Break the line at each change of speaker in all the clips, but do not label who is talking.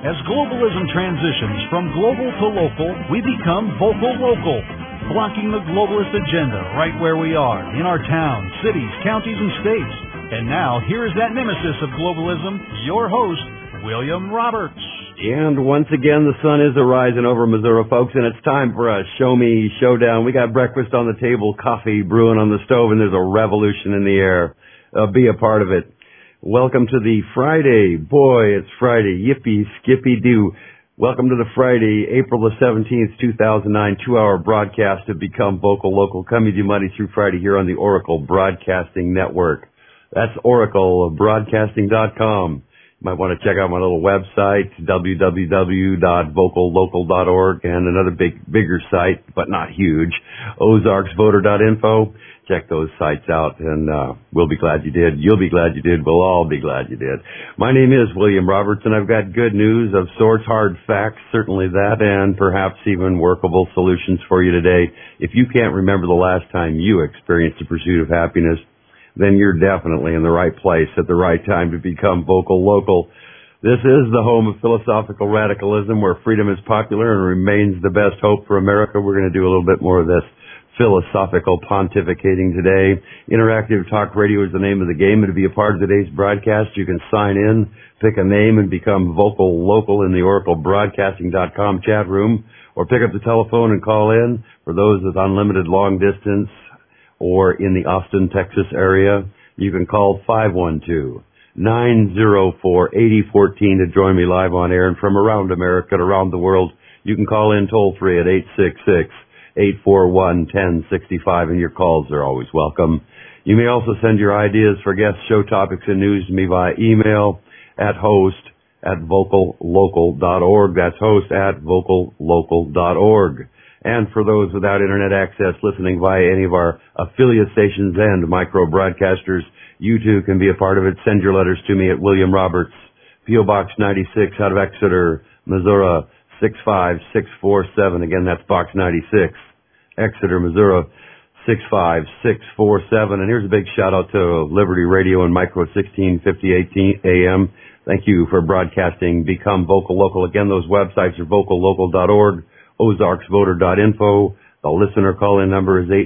As globalism transitions from global to local, we become vocal local, blocking the globalist agenda right where we are, in our towns, cities, counties, and states. And now, here is that nemesis of globalism, your host, William Roberts.
And once again, the sun is a-rising over Missouri, folks, and it's time for a Show Me Showdown. We got breakfast on the table, coffee brewing on the stove, and there's a revolution in the air. Be a part of it. Welcome to the Friday. Boy, it's Friday. Yippee, skippy doo. Welcome to the Friday, April the 17th, 2009, 2-hour broadcast of Become Vocal Local, coming to you Monday through Friday here on the Oracle Broadcasting Network. That's oraclebroadcasting.com. You might want to check out my little website, www.vocallocal.org, and another bigger site, but not huge, ozarksvoter.info. Check those sites out, and we'll be glad you did. You'll be glad you did. We'll all be glad you did. My name is William Roberts, and I've got good news of sorts, hard facts, certainly that, and perhaps even workable solutions for you today. If you can't remember the last time you experienced the pursuit of happiness, then you're definitely in the right place at the right time to become vocal local. This is the home of philosophical radicalism, where freedom is popular and remains the best hope for America. We're going to do a little bit more of this philosophical pontificating today. Interactive Talk Radio is the name of the game, and to be a part of today's broadcast, you can sign in, pick a name, and become vocal local in the oraclebroadcasting.com chat room, or pick up the telephone and call in for those with unlimited long distance or in the Austin, Texas area. You can call 512-904-8014 to join me live on air. And from around America and around the world, you can call in toll free at 866-841-1065, and your calls are always welcome. You may also send your ideas for guests, show topics, and news to me via email at host@vocallocal.org. That's host@vocallocal.org. And for those without internet access listening via any of our affiliate stations and micro broadcasters, you too can be a part of it. Send your letters to me at William Roberts, P.O. Box 96 out of Exeter, Missouri 65647. Again, that's Box 96, Exeter, Missouri 65647. And here's a big shout out to Liberty Radio and Micro 1650 AM. Thank you for broadcasting Become Vocal Local. Again, those websites are vocallocal.org, ozarksvoter.info. The listener call-in number is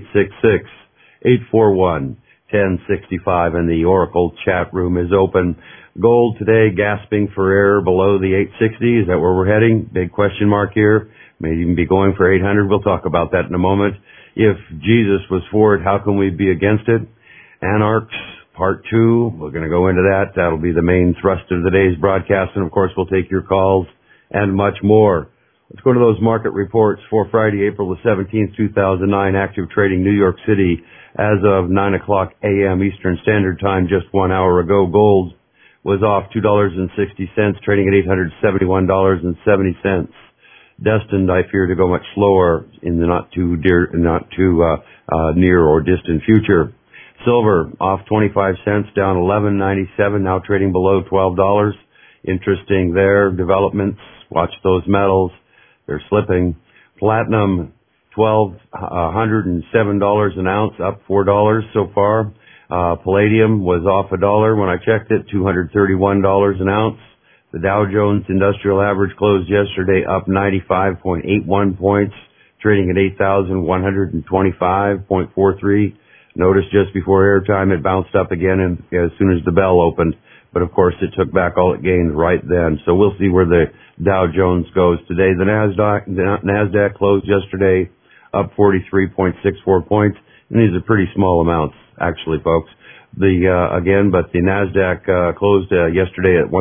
866-841-1065, and the Oracle chat room is open. Gold today gasping for air below the 860. Is that where we're heading? Big question mark here. May even be going for 800. We'll talk about that in a moment. If Jesus was for it, how can we be against it? Anarchs, part 2. We're going to go into that. That'll be the main thrust of today's broadcast, and of course we'll take your calls and much more. Let's go to those market reports for Friday, April the 17th, 2009. Active trading New York City as of 9 o'clock a.m. Eastern Standard Time, just 1 hour ago. Gold was off $2.60, trading at $871.70. Destined, I fear, to go much slower in the not too near or distant future. Silver off 25 cents, down 11.97, now trading below $12. Interesting there. Developments. Watch those metals. They're slipping. Platinum, $1,207 an ounce, up $4 so far. Palladium was off $1 when I checked it, $231 an ounce. The Dow Jones Industrial Average closed yesterday up 95.81 points, trading at 8,125.43. Notice just before airtime it bounced up again as soon as the bell opened. But of course it took back all it gained right then. So we'll see where the Dow Jones goes today. The NASDAQ closed yesterday up 43.64 points. And these are pretty small amounts, actually, folks. But the NASDAQ closed yesterday at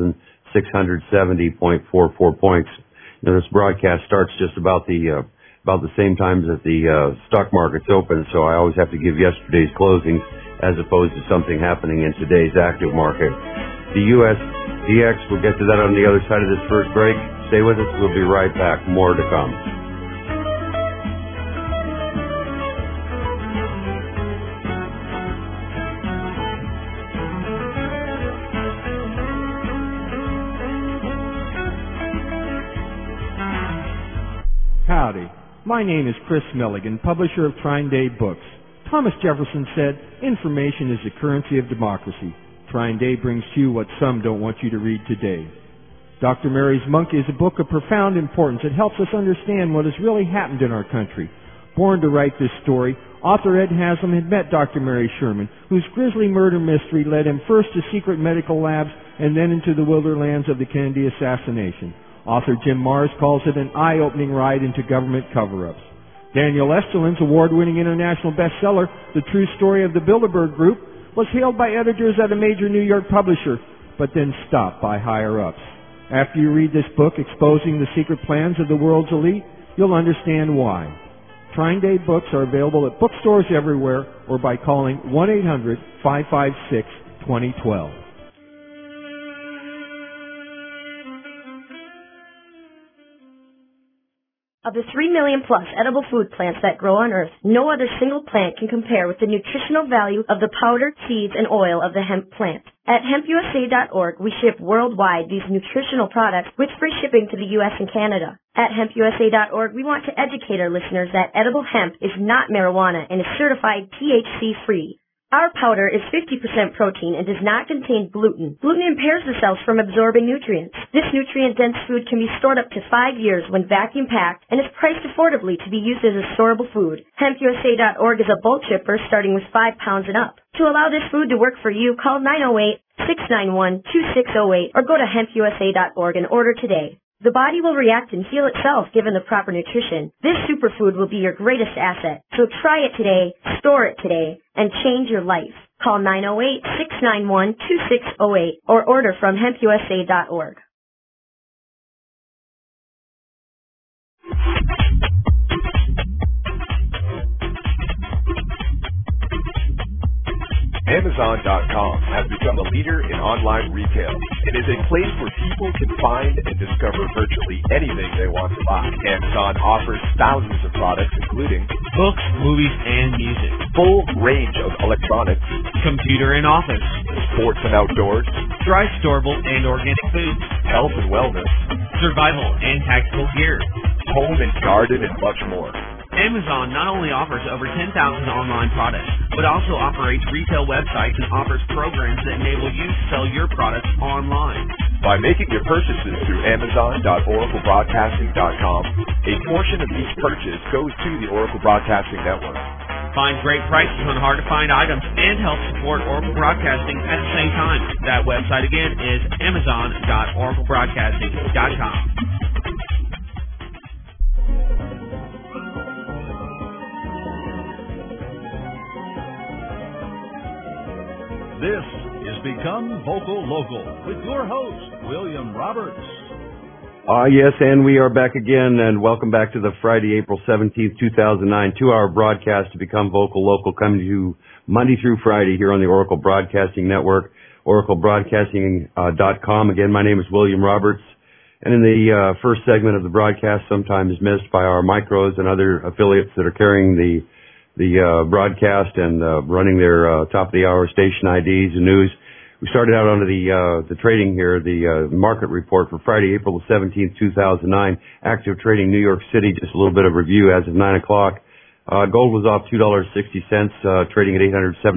1,670.44 points. Now, this broadcast starts just about the same time that the stock market's open, so I always have to give yesterday's closing as opposed to something happening in today's active market. The USDX, we'll get to that on the other side of this first break. Stay with us. We'll be right back. More to come.
Howdy. My name is Chris Milligan, publisher of Trine Day Books. Thomas Jefferson said, information is the currency of democracy. Trine Day brings to you what some don't want you to read today. Dr. Mary's Monk is a book of profound importance. It helps us understand what has really happened in our country. Born to write this story, author Ed Haslam had met Dr. Mary Sherman, whose grisly murder mystery led him first to secret medical labs and then into the wilderlands of the Kennedy assassination. Author Jim Marrs calls it an eye-opening ride into government cover-ups. Daniel Esterlin's award-winning international bestseller, The True Story of the Bilderberg Group, was hailed by editors at a major New York publisher, but then stopped by higher-ups. After you read this book exposing the secret plans of the world's elite, you'll understand why. Trine Day books are available at bookstores everywhere or by calling 1-800-556-2012.
Of the 3 million plus edible food plants that grow on Earth, no other single plant can compare with the nutritional value of the powder, seeds, and oil of the hemp plant. At hempusa.org, we ship worldwide these nutritional products with free shipping to the U.S. and Canada. At hempusa.org, we want to educate our listeners that edible hemp is not marijuana and is certified THC-free. Our powder is 50% protein and does not contain gluten. Gluten impairs the cells from absorbing nutrients. This nutrient-dense food can be stored up to 5 years when vacuum-packed and is priced affordably to be used as a storable food. HempUSA.org is a bulk shipper starting with 5 pounds and up. To allow this food to work for you, call 908-691-2608 or go to hempusa.org and order today. The body will react and heal itself given the proper nutrition. This superfood will be your greatest asset. So try it today, store it today, and change your life. Call 908-691-2608 or order from hempusa.org.
Amazon.com has become a leader in online retail. It is a place where people can find and discover virtually anything they want to buy. Amazon offers thousands of products, including
books, movies, and music,
full range of electronics,
computer and office,
sports and outdoors,
dry, storable, and organic foods,
health and wellness,
survival and tactical gear,
home and garden, and much more.
Amazon not only offers over 10,000 online products, but also operates retail websites and offers programs that enable you to sell your products online.
By making your purchases through Amazon.oraclebroadcasting.com, a portion of each purchase goes to the Oracle Broadcasting Network.
Find great prices on hard-to-find items and help support Oracle Broadcasting at the same time. That website again is Amazon.oraclebroadcasting.com.
This is Become Vocal Local with your host, William Roberts.
Yes, and we are back again, and welcome back to the Friday, April 17th, 2009, 2-hour broadcast to Become Vocal Local, coming to you Monday through Friday here on the Oracle Broadcasting Network, oraclebroadcasting.com. Again, my name is William Roberts, and in the first segment of the broadcast, sometimes missed by our micros and other affiliates that are carrying the broadcast and running their top of the hour station IDs and news. We started out onto the trading here, the market report for Friday, April the 17th, 2009. Active trading, New York City. Just a little bit of review as of 9 o'clock. Gold was off $2.60, trading at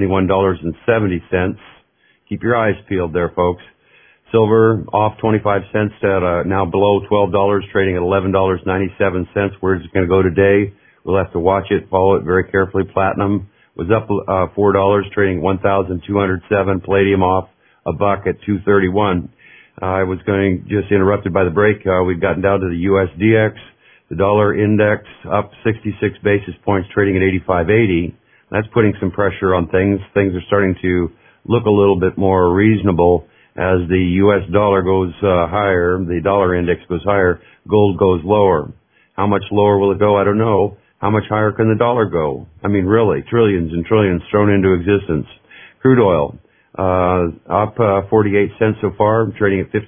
$871.70. Keep your eyes peeled there, folks. Silver off 25 cents at now below $12, trading at $11.97. Where's it going to go today? We'll have to watch it, follow it very carefully. Platinum was up $4, trading $1,207. Palladium off $1 at $2.31. I was just interrupted by the break. We've gotten down to the USDX, the dollar index up 66 basis points, trading at 85.80. That's putting some pressure on things. Things are starting to look a little bit more reasonable as the U.S. dollar goes higher, the dollar index goes higher, gold goes lower. How much lower will it go? I don't know. How much higher can the dollar go? I mean, really, trillions and trillions thrown into existence. Crude oil, up 48 cents so far, trading at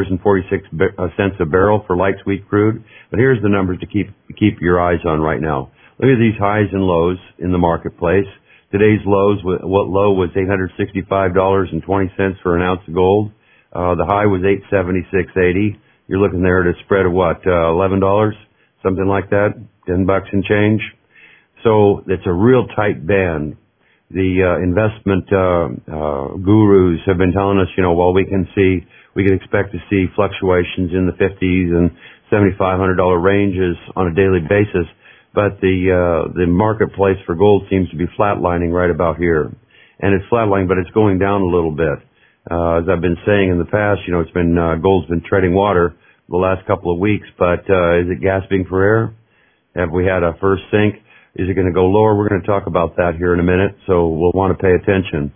$50.46 a barrel for light sweet crude. But here's the numbers to keep your eyes on right now. Look at these highs and lows in the marketplace. Today's low was $865.20 for an ounce of gold. The high was $876.80. You're looking there at a spread of what, $11? Something like that, $10 and change. So it's a real tight band. The investment gurus have been telling us, while we can see we can expect to see fluctuations in the 50s and $7,500 ranges on a daily basis. But the marketplace for gold seems to be flatlining right about here. And it's flatlining, but it's going down a little bit. As I've been saying in the past, it's been, gold's been treading water the last couple of weeks, but, is it gasping for air? Have we had a first sink? Is it going to go lower? We're going to talk about that here in a minute, so we'll want to pay attention.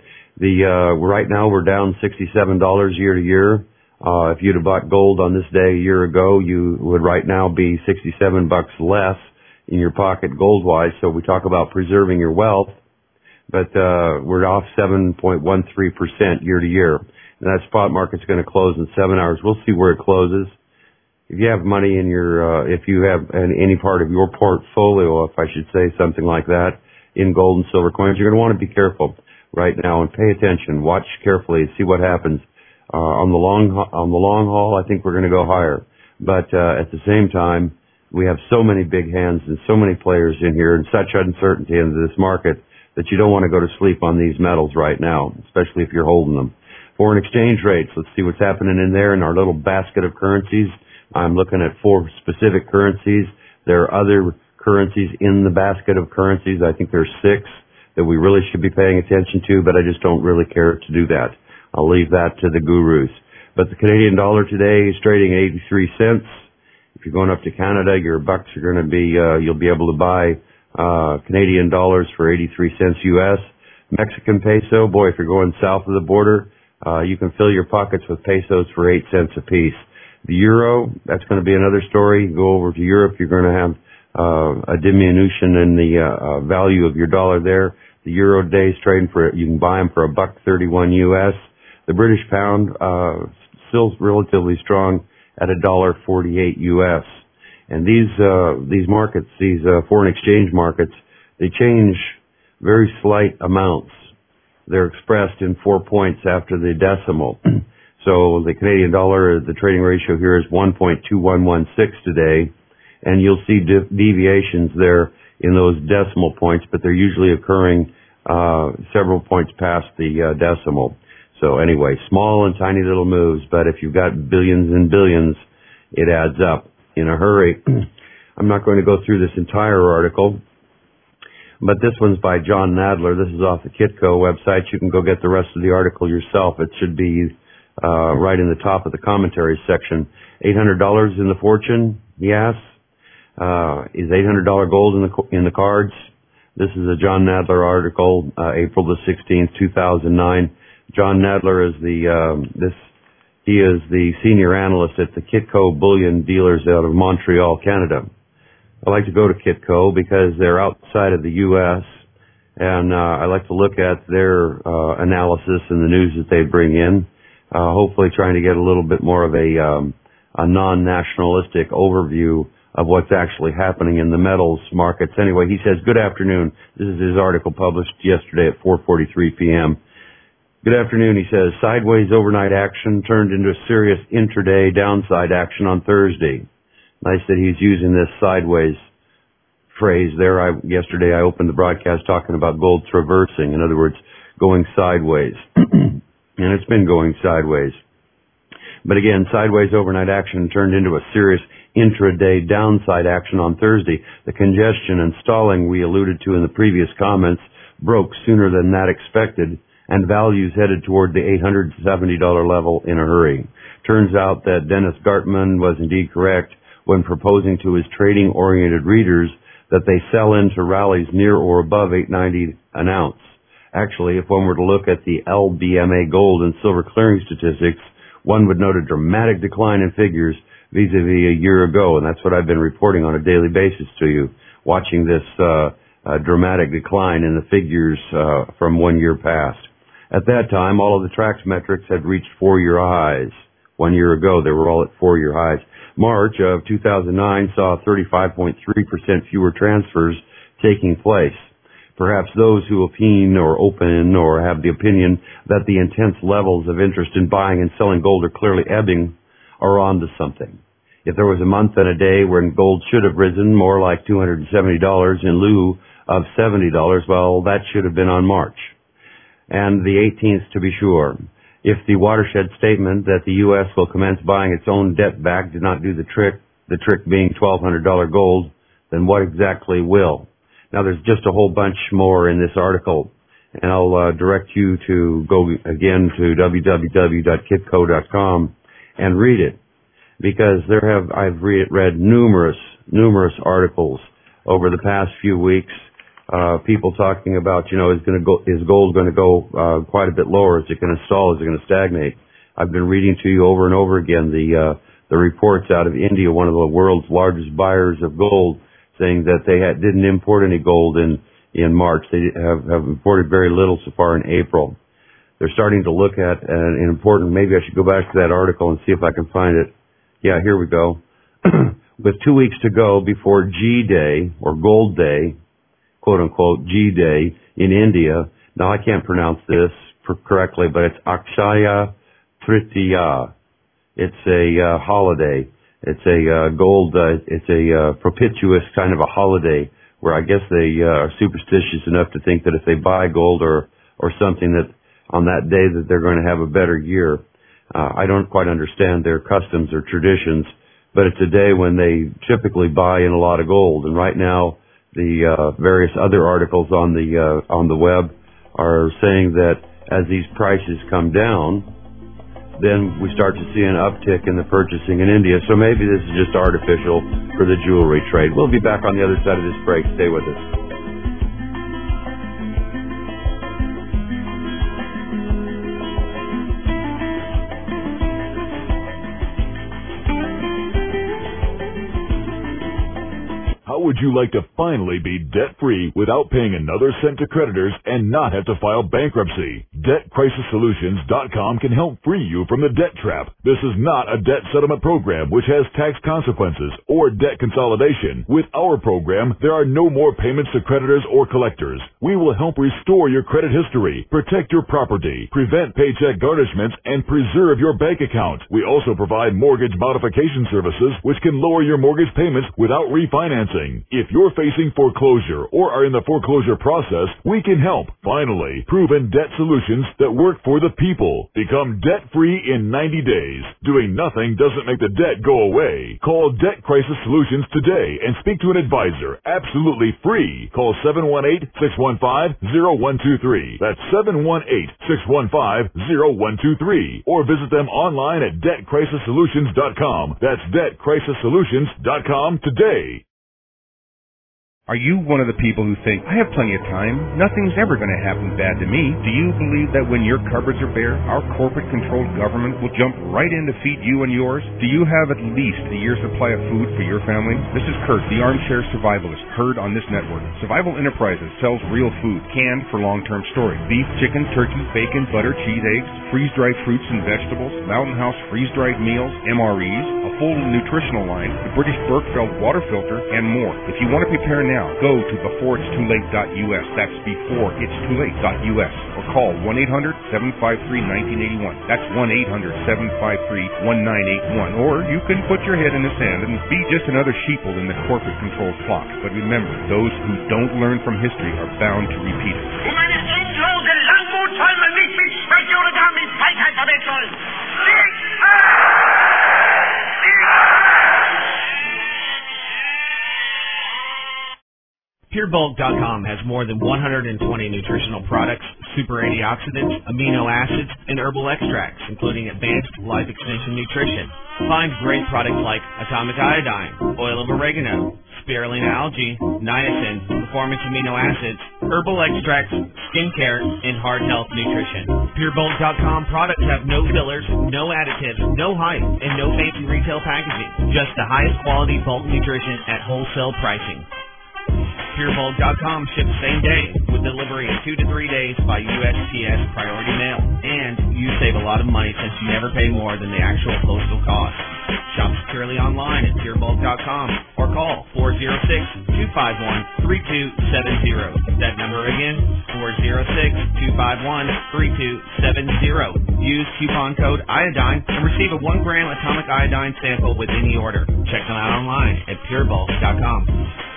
Right now we're down $67 year to year. If you'd have bought gold on this day a year ago, you would right now be $67 less in your pocket gold-wise. So we talk about preserving your wealth, but we're off 7.13% year to year. And that spot market's going to close in 7 hours. We'll see where it closes. If you have money in if you have any part of your portfolio, if I should say something like that, in gold and silver coins, you're going to want to be careful right now and pay attention. Watch carefully, see what happens. On the long haul, I think we're going to go higher. But at the same time, we have so many big hands and so many players in here and such uncertainty in this market that you don't want to go to sleep on these metals right now, especially if you're holding them. Foreign exchange rates, let's see what's happening in there in our little basket of currencies. I'm looking at 4 specific currencies. There are other currencies in the basket of currencies. I think there's 6 that we really should be paying attention to, but I just don't really care to do that. I'll leave that to the gurus. But the Canadian dollar today is trading 83 cents. If you're going up to Canada, your bucks are going to be, you'll be able to buy Canadian dollars for 83 cents US. Mexican peso, boy, if you're going south of the border, you can fill your pockets with pesos for 8 cents apiece. The euro, that's going to be another story. You go over to Europe, you're going to have a diminution in the value of your dollar there. The euro today's trading for, you can buy them for $1.31 US. The British pound still relatively strong at $1.48 US. And these markets, these foreign exchange markets, they change very slight amounts. They're expressed in 4 points after the decimal. So the Canadian dollar, the trading ratio here is 1.2116 today, and you'll see deviations there in those decimal points, but they're usually occurring several points past the decimal. So anyway, small and tiny little moves, but if you've got billions and billions, it adds up in a hurry. I'm not going to go through this entire article, but this one's by John Nadler. This is off the Kitco website. You can go get the rest of the article yourself. It should be right in the top of the commentary section. $800 in the fortune, he asks. Is $800 gold in the cards? This is a John Nadler article, April the 16th, 2009. John Nadler is he is the senior analyst at the Kitco Bullion Dealers out of Montreal, Canada. I like to go to Kitco because they're outside of the U.S., and I like to look at their analysis and the news that they bring in, hopefully trying to get a little bit more of a non-nationalistic overview of what's actually happening in the metals markets. Anyway, he says, good afternoon. This is his article published yesterday at 4:43 p.m. Good afternoon, he says, sideways overnight action turned into serious intraday downside action on Thursday. Nice that he's using this sideways phrase there. Yesterday I opened the broadcast talking about gold traversing, in other words, going sideways. And it's been going sideways. But again, sideways overnight action turned into a serious intraday downside action on Thursday. The congestion and stalling we alluded to in the previous comments broke sooner than that expected, and values headed toward the $870 level in a hurry. Turns out that Dennis Gartman was indeed correct when proposing to his trading-oriented readers that they sell into rallies near or above $890 an ounce. Actually, if one were to look at the LBMA gold and silver clearing statistics, one would note a dramatic decline in figures vis-a-vis a year ago, and that's what I've been reporting on a daily basis to you, watching this dramatic decline in the figures from 1 year past. At that time, all of the Trax metrics had reached 4-year highs. 1 year ago, they were all at 4-year highs. March of 2009 saw 35.3% fewer transfers taking place. Perhaps those who opine or open or have the opinion that the intense levels of interest in buying and selling gold are clearly ebbing are onto something. If there was a month and a day when gold should have risen more like $270 in lieu of $70, well, that should have been on March. And the 18th, to be sure. If the watershed statement that the U.S. will commence buying its own debt back did not do the trick being $1,200 gold, then what exactly will? Now, there's just a whole bunch more in this article, and I'll direct you to go again to www.kitco.com and read it, because I've read numerous articles over the past few weeks. People talking about, is gold going to go quite a bit lower? Is it going to stall? Is it going to stagnate? I've been reading to you over and over again the reports out of India, one of the world's largest buyers of gold, saying that they didn't import any gold in March. They have imported very little so far in April. They're starting to look at an important, maybe I should go back to that article and see if I can find it. Yeah, here we go. With 2 weeks to go before G-Day, or Gold Day, quote-unquote, G-Day in India. Now, I can't pronounce this correctly, but it's Akshaya Tritiya. It's a holiday. It's a it's a propitious kind of a holiday where I guess they are superstitious enough to think that if they buy gold or something that on that day that they're going to have a better year. I don't quite understand their customs or traditions, but it's a day when they typically buy in a lot of gold. And right now, the various other articles on the web are saying that as these prices come down, then we start to see an uptick in the purchasing in India. So maybe this is just artificial for the jewelry trade. We'll be back on the other side of this break. Stay with us.
How would you like to finally be debt-free without paying another cent to creditors and not have to file bankruptcy? DebtCrisisSolutions.com can help free you from the debt trap. This is not a debt settlement program which has tax consequences or debt consolidation. With our program, there are no more payments to creditors or collectors. We will help restore your credit history, protect your property, prevent paycheck garnishments, and preserve your bank account. We also provide mortgage modification services which can lower your mortgage payments without refinancing. If you're facing foreclosure or are in the foreclosure process, we can help. Finally, proven debt solutions that work for the people. Become debt-free in 90 days. Doing nothing doesn't make the debt go away. Call Debt Crisis Solutions today and speak to an advisor. Absolutely free. Call 718-615-0123. That's 718-615-0123. Or visit them online at DebtCrisisSolutions.com. That's DebtCrisisSolutions.com today.
Are you one of the people who think, I have plenty of time, nothing's ever going to happen bad to me? Do you believe that when your cupboards are bare, our corporate-controlled government will jump right in to feed you and yours? Do you have at least a year's supply of food for your family? This is Kurt, the armchair survivalist, heard on this network. Survival Enterprises sells real food, canned for long-term storage. Beef, chicken, turkey, bacon, butter, cheese, eggs, freeze-dried fruits and vegetables, Mountain House freeze-dried meals, MREs, a full nutritional line, the British Berkefeld water filter, and more. If you want to prepare now, go to beforeitstoolate.us. That's beforeitstoolate.us. Or call 1-800-753-1981. That's 1-800-753-1981. Or you can put your head in the sand and be just another sheeple in the corporate-controlled flock. But remember, those who don't learn from history are bound to repeat it.
PureBulk.com has more than 120 nutritional products, super antioxidants, amino acids, and herbal extracts, including advanced life extension nutrition. Find great products like atomic iodine, oil of oregano, spirulina algae, niacin, performance amino acids, herbal extracts, skincare, and heart health nutrition. PureBulk.com products have no fillers, no additives, no hype, and no fancy retail packaging. Just the highest quality bulk nutrition at wholesale pricing. PureBulk.com ships same day with delivery in 2 to 3 days by USPS priority mail. And you save a lot of money since you never pay more than the actual postal cost. Shop securely online at PureBulk.com or call 406-251-3270. That number again, 406-251-3270. Use coupon code iodine and receive a 1 gram atomic iodine sample with any order. Check them out online at PureBulk.com.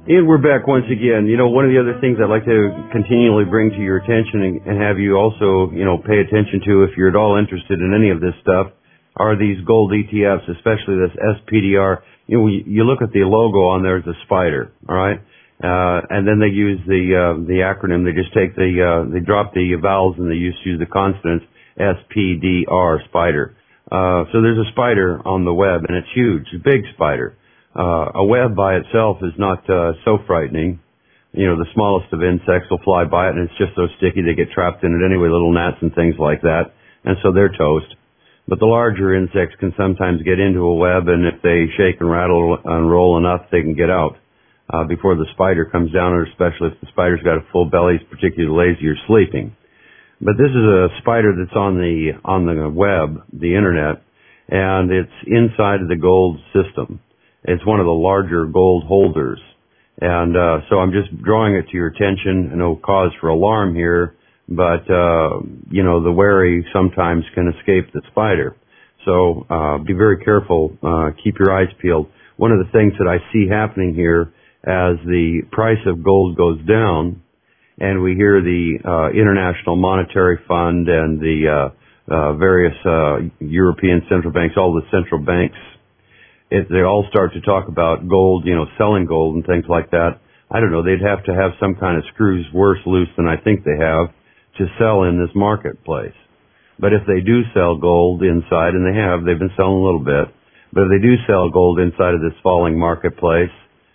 And we're back once again. You know, one of the other things I'd like to continually bring to your attention and have you also, pay attention to if you're at all interested in any of this stuff are these gold ETFs, especially this SPDR. You look at the logo on there, it's a spider, all right? And then they use the acronym. They just take they drop the vowels and they use the consonants, SPDR, spider. So there's a spider on the web, and it's huge, a big spider. A web by itself is not so frightening. The smallest of insects will fly by it, and it's just so sticky they get trapped in it anyway, little gnats and things like that, and so they're toast. But the larger insects can sometimes get into a web, and if they shake and rattle and roll enough, they can get out before the spider comes down, or especially if the spider's got a full belly, is particularly lazy or sleeping. But this is a spider that's on the web, the internet, and it's inside of the gold system. It's one of the larger gold holders. And so I'm just drawing it to your attention. No cause for alarm here, but, the wary sometimes can escape the spider. So be very careful. Keep your eyes peeled. One of the things that I see happening here as the price of gold goes down, and we hear the International Monetary Fund and the various European central banks, all the central banks, they all start to talk about gold, selling gold and things like that. I don't know, they'd have to have some kind of screws worse loose than I think they have to sell in this marketplace. But if they do sell gold inside, and they've been selling a little bit, but if they do sell gold inside of this falling marketplace,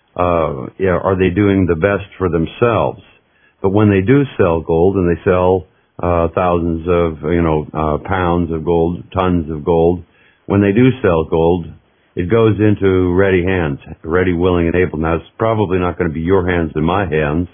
are they doing the best for themselves? But when they do sell gold, and they sell thousands of, pounds of gold, tons of gold, when they do sell gold, it goes into ready hands, ready, willing, and able. Now, it's probably not going to be your hands and my hands.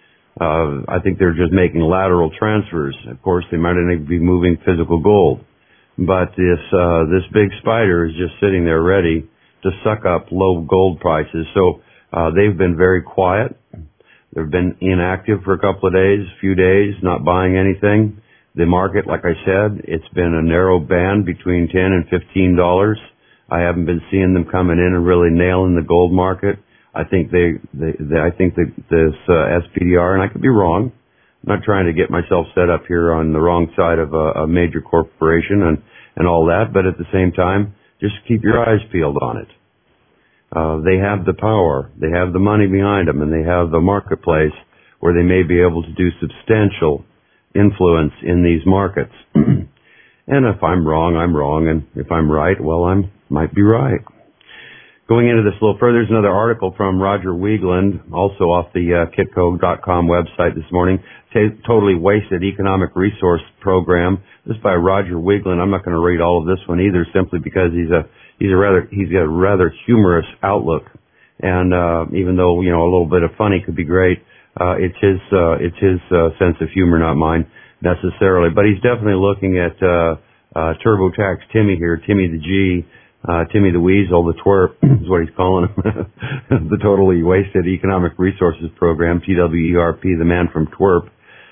I think they're just making lateral transfers. Of course, they might not be moving physical gold. But this big spider is just sitting there ready to suck up low gold prices. So they've been very quiet. They've been inactive for a couple of days, few days, not buying anything. The market, like I said, it's been a narrow band between $10 and $15. I haven't been seeing them coming in and really nailing the gold market. I think I think that this SPDR, and I could be wrong. I'm not trying to get myself set up here on the wrong side of a major corporation and all that, but at the same time, just keep your eyes peeled on it. They have the power, they have the money behind them, and they have the marketplace where they may be able to do substantial influence in these markets. And if I'm wrong, I'm wrong, and if I'm right, well, might be right. Going into this a little further, there's another article from Roger Wiegland, also off the Kitco.com website this morning. Totally Wasted Economic Resource Program. This is by Roger Wiegland. I'm not going to read all of this one either, simply because he's got a rather humorous outlook. And even though a little bit of funny could be great, it's his sense of humor, not mine necessarily. But he's definitely looking at TurboTax Timmy here, Timmy the G. Timmy the Weasel, the twerp, is what he's calling him. The Totally Wasted Economic Resources Program, TWERP, the man from twerp.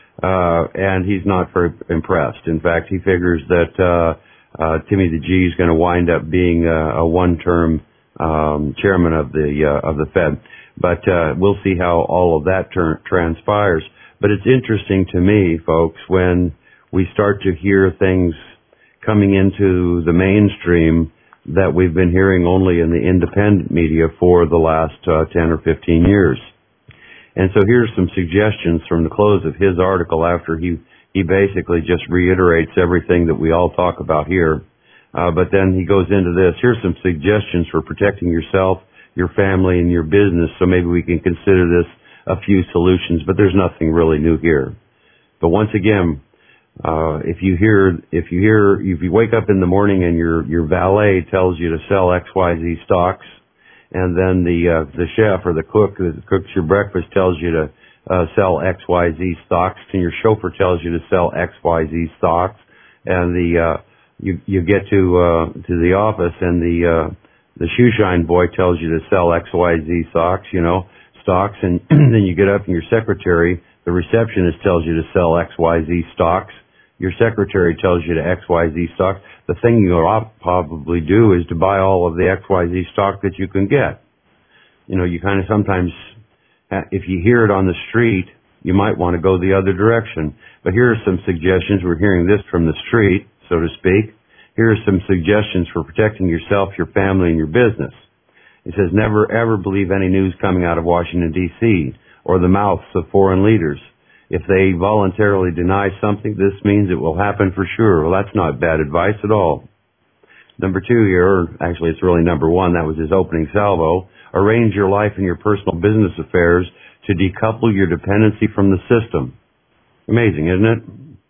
And he's not very impressed. In fact, he figures that Timmy the G is going to wind up being a one-term chairman of the Fed. But we'll see how all of that transpires. But it's interesting to me, folks, when we start to hear things coming into the mainstream that we've been hearing only in the independent media for the last 10 or 15 years. And so here's some suggestions from the close of his article after he basically just reiterates everything that we all talk about here. But then he goes into this. Here's some suggestions for protecting yourself, your family, and your business. So maybe we can consider this a few solutions, but there's nothing really new here. But once again, if you wake up in the morning and your valet tells you to sell XYZ stocks, and then the chef or the cook that cooks your breakfast tells you to sell XYZ stocks, and your chauffeur tells you to sell XYZ stocks, and you get to the office and the shoeshine boy tells you to sell XYZ stocks, and then you get up and your secretary, the receptionist, tells you to sell XYZ stocks. Your secretary tells you to XYZ stock. The thing you'll probably do is to buy all of the XYZ stock that you can get. You kind of sometimes If you hear it on the street, you might want to go the other direction. But here are some suggestions. We're hearing this from the street, so to speak. Here are some suggestions for protecting yourself, your family, and your business. It says, never ever believe any news coming out of Washington, D.C. or the mouths of foreign leaders. If they voluntarily deny something, this means it will happen for sure. Well, that's not bad advice at all. Number 2 here, or actually it's really number 1, that was his opening salvo. Arrange your life and your personal business affairs to decouple your dependency from the system. Amazing, isn't it?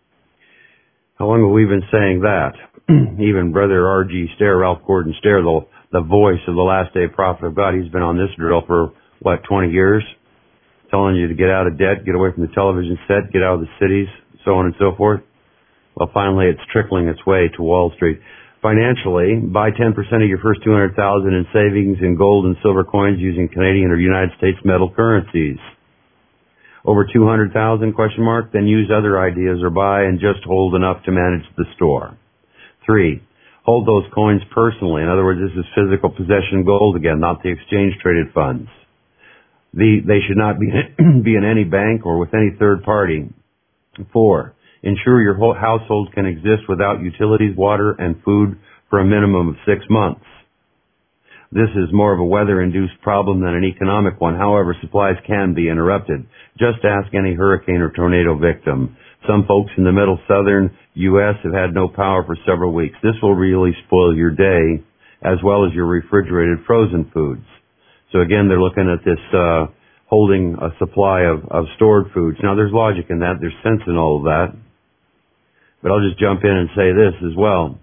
How long have we been saying that? Even Brother R.G. Stair, Ralph Gordon Stair, the voice of the last day prophet of God, he's been on this drill for, 20 years? Telling you to get out of debt, get away from the television set, get out of the cities, so on and so forth. Well, finally, it's trickling its way to Wall Street. Financially, buy 10% of your first $200,000 in savings in gold and silver coins using Canadian or United States metal currencies. Over $200,000, then use other ideas or buy and just hold enough to manage the store. 3, hold those coins personally. In other words, this is physical possession gold again, not the exchange-traded funds. They should not be in any bank or with any third party. 4, ensure your whole household can exist without utilities, water, and food for a minimum of 6 months. This is more of a weather-induced problem than an economic one. However, supplies can be interrupted. Just ask any hurricane or tornado victim. Some folks in the middle southern U.S. have had no power for several weeks. This will really spoil your day as well as your refrigerated frozen foods. So again, they're looking at this holding a supply of stored foods. Now, there's logic in that. There's sense in all of that. But I'll just jump in and say this as well.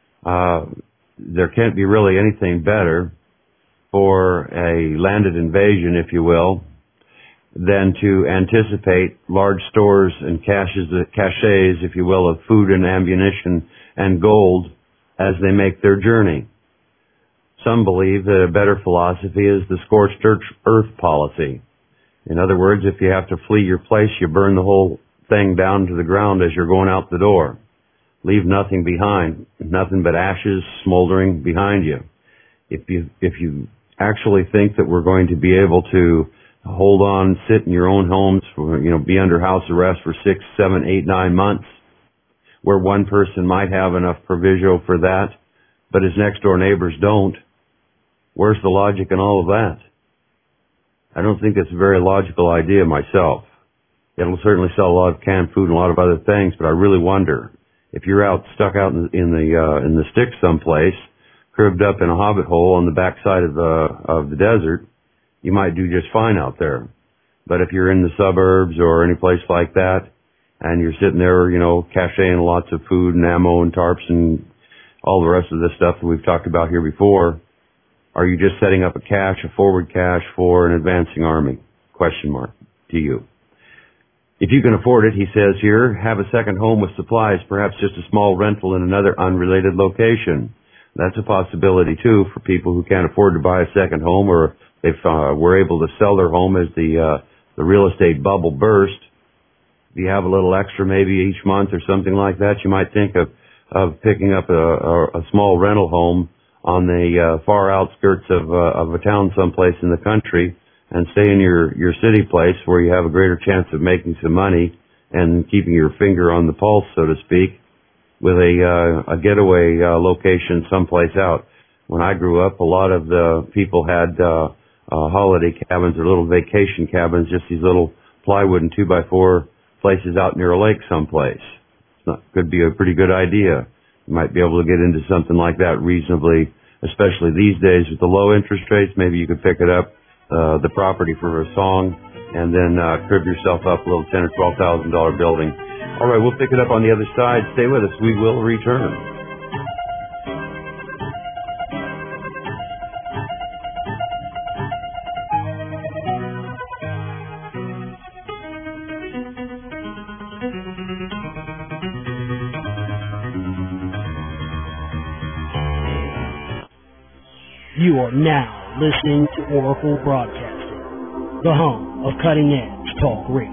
There can't be really anything better for a landed invasion, if you will, than to anticipate large stores and caches, if you will, of food and ammunition and gold as they make their journey. Some believe that a better philosophy is the scorched earth policy. In other words, if you have to flee your place, you burn the whole thing down to the ground as you're going out the door. Leave nothing behind, nothing but ashes smoldering behind you. If you actually think that we're going to be able to hold on, sit in your own homes, be under house arrest for 6, 7, 8, 9 months, where one person might have enough proviso for that, but his next door neighbors don't, where's the logic in all of that? I don't think it's a very logical idea myself. It'll certainly sell a lot of canned food and a lot of other things, but I really wonder if you're stuck out in the sticks someplace, cribbed up in a hobbit hole on the backside of the desert, you might do just fine out there. But if you're in the suburbs or any place like that, and you're sitting there, caching lots of food and ammo and tarps and all the rest of this stuff that we've talked about here before, are you just setting up a forward cache for an advancing army? Question mark to you. If you can afford it, he says here, have a second home with supplies, perhaps just a small rental in another unrelated location. That's a possibility, too, for people who can't afford to buy a second home, or if were able to sell their home as the real estate bubble burst. If you have a little extra maybe each month or something like that, you might think of picking up a small rental home on the far outskirts of a town someplace in the country and stay in your city place where you have a greater chance of making some money and keeping your finger on the pulse, so to speak, with a getaway location someplace out. When I grew up, a lot of the people had holiday cabins or little vacation cabins, just these little plywood and 2x4 places out near a lake someplace. Could be a pretty good idea. You might be able to get into something like that reasonably, especially these days with the low interest rates. Maybe you could pick it up, the property for a song, and then crib yourself up a little $10,000 or $12,000 building. All right, we'll pick it up on the other side. Stay with us. We will return.
You are now listening to Oracle Broadcasting, the home of cutting-edge talk radio.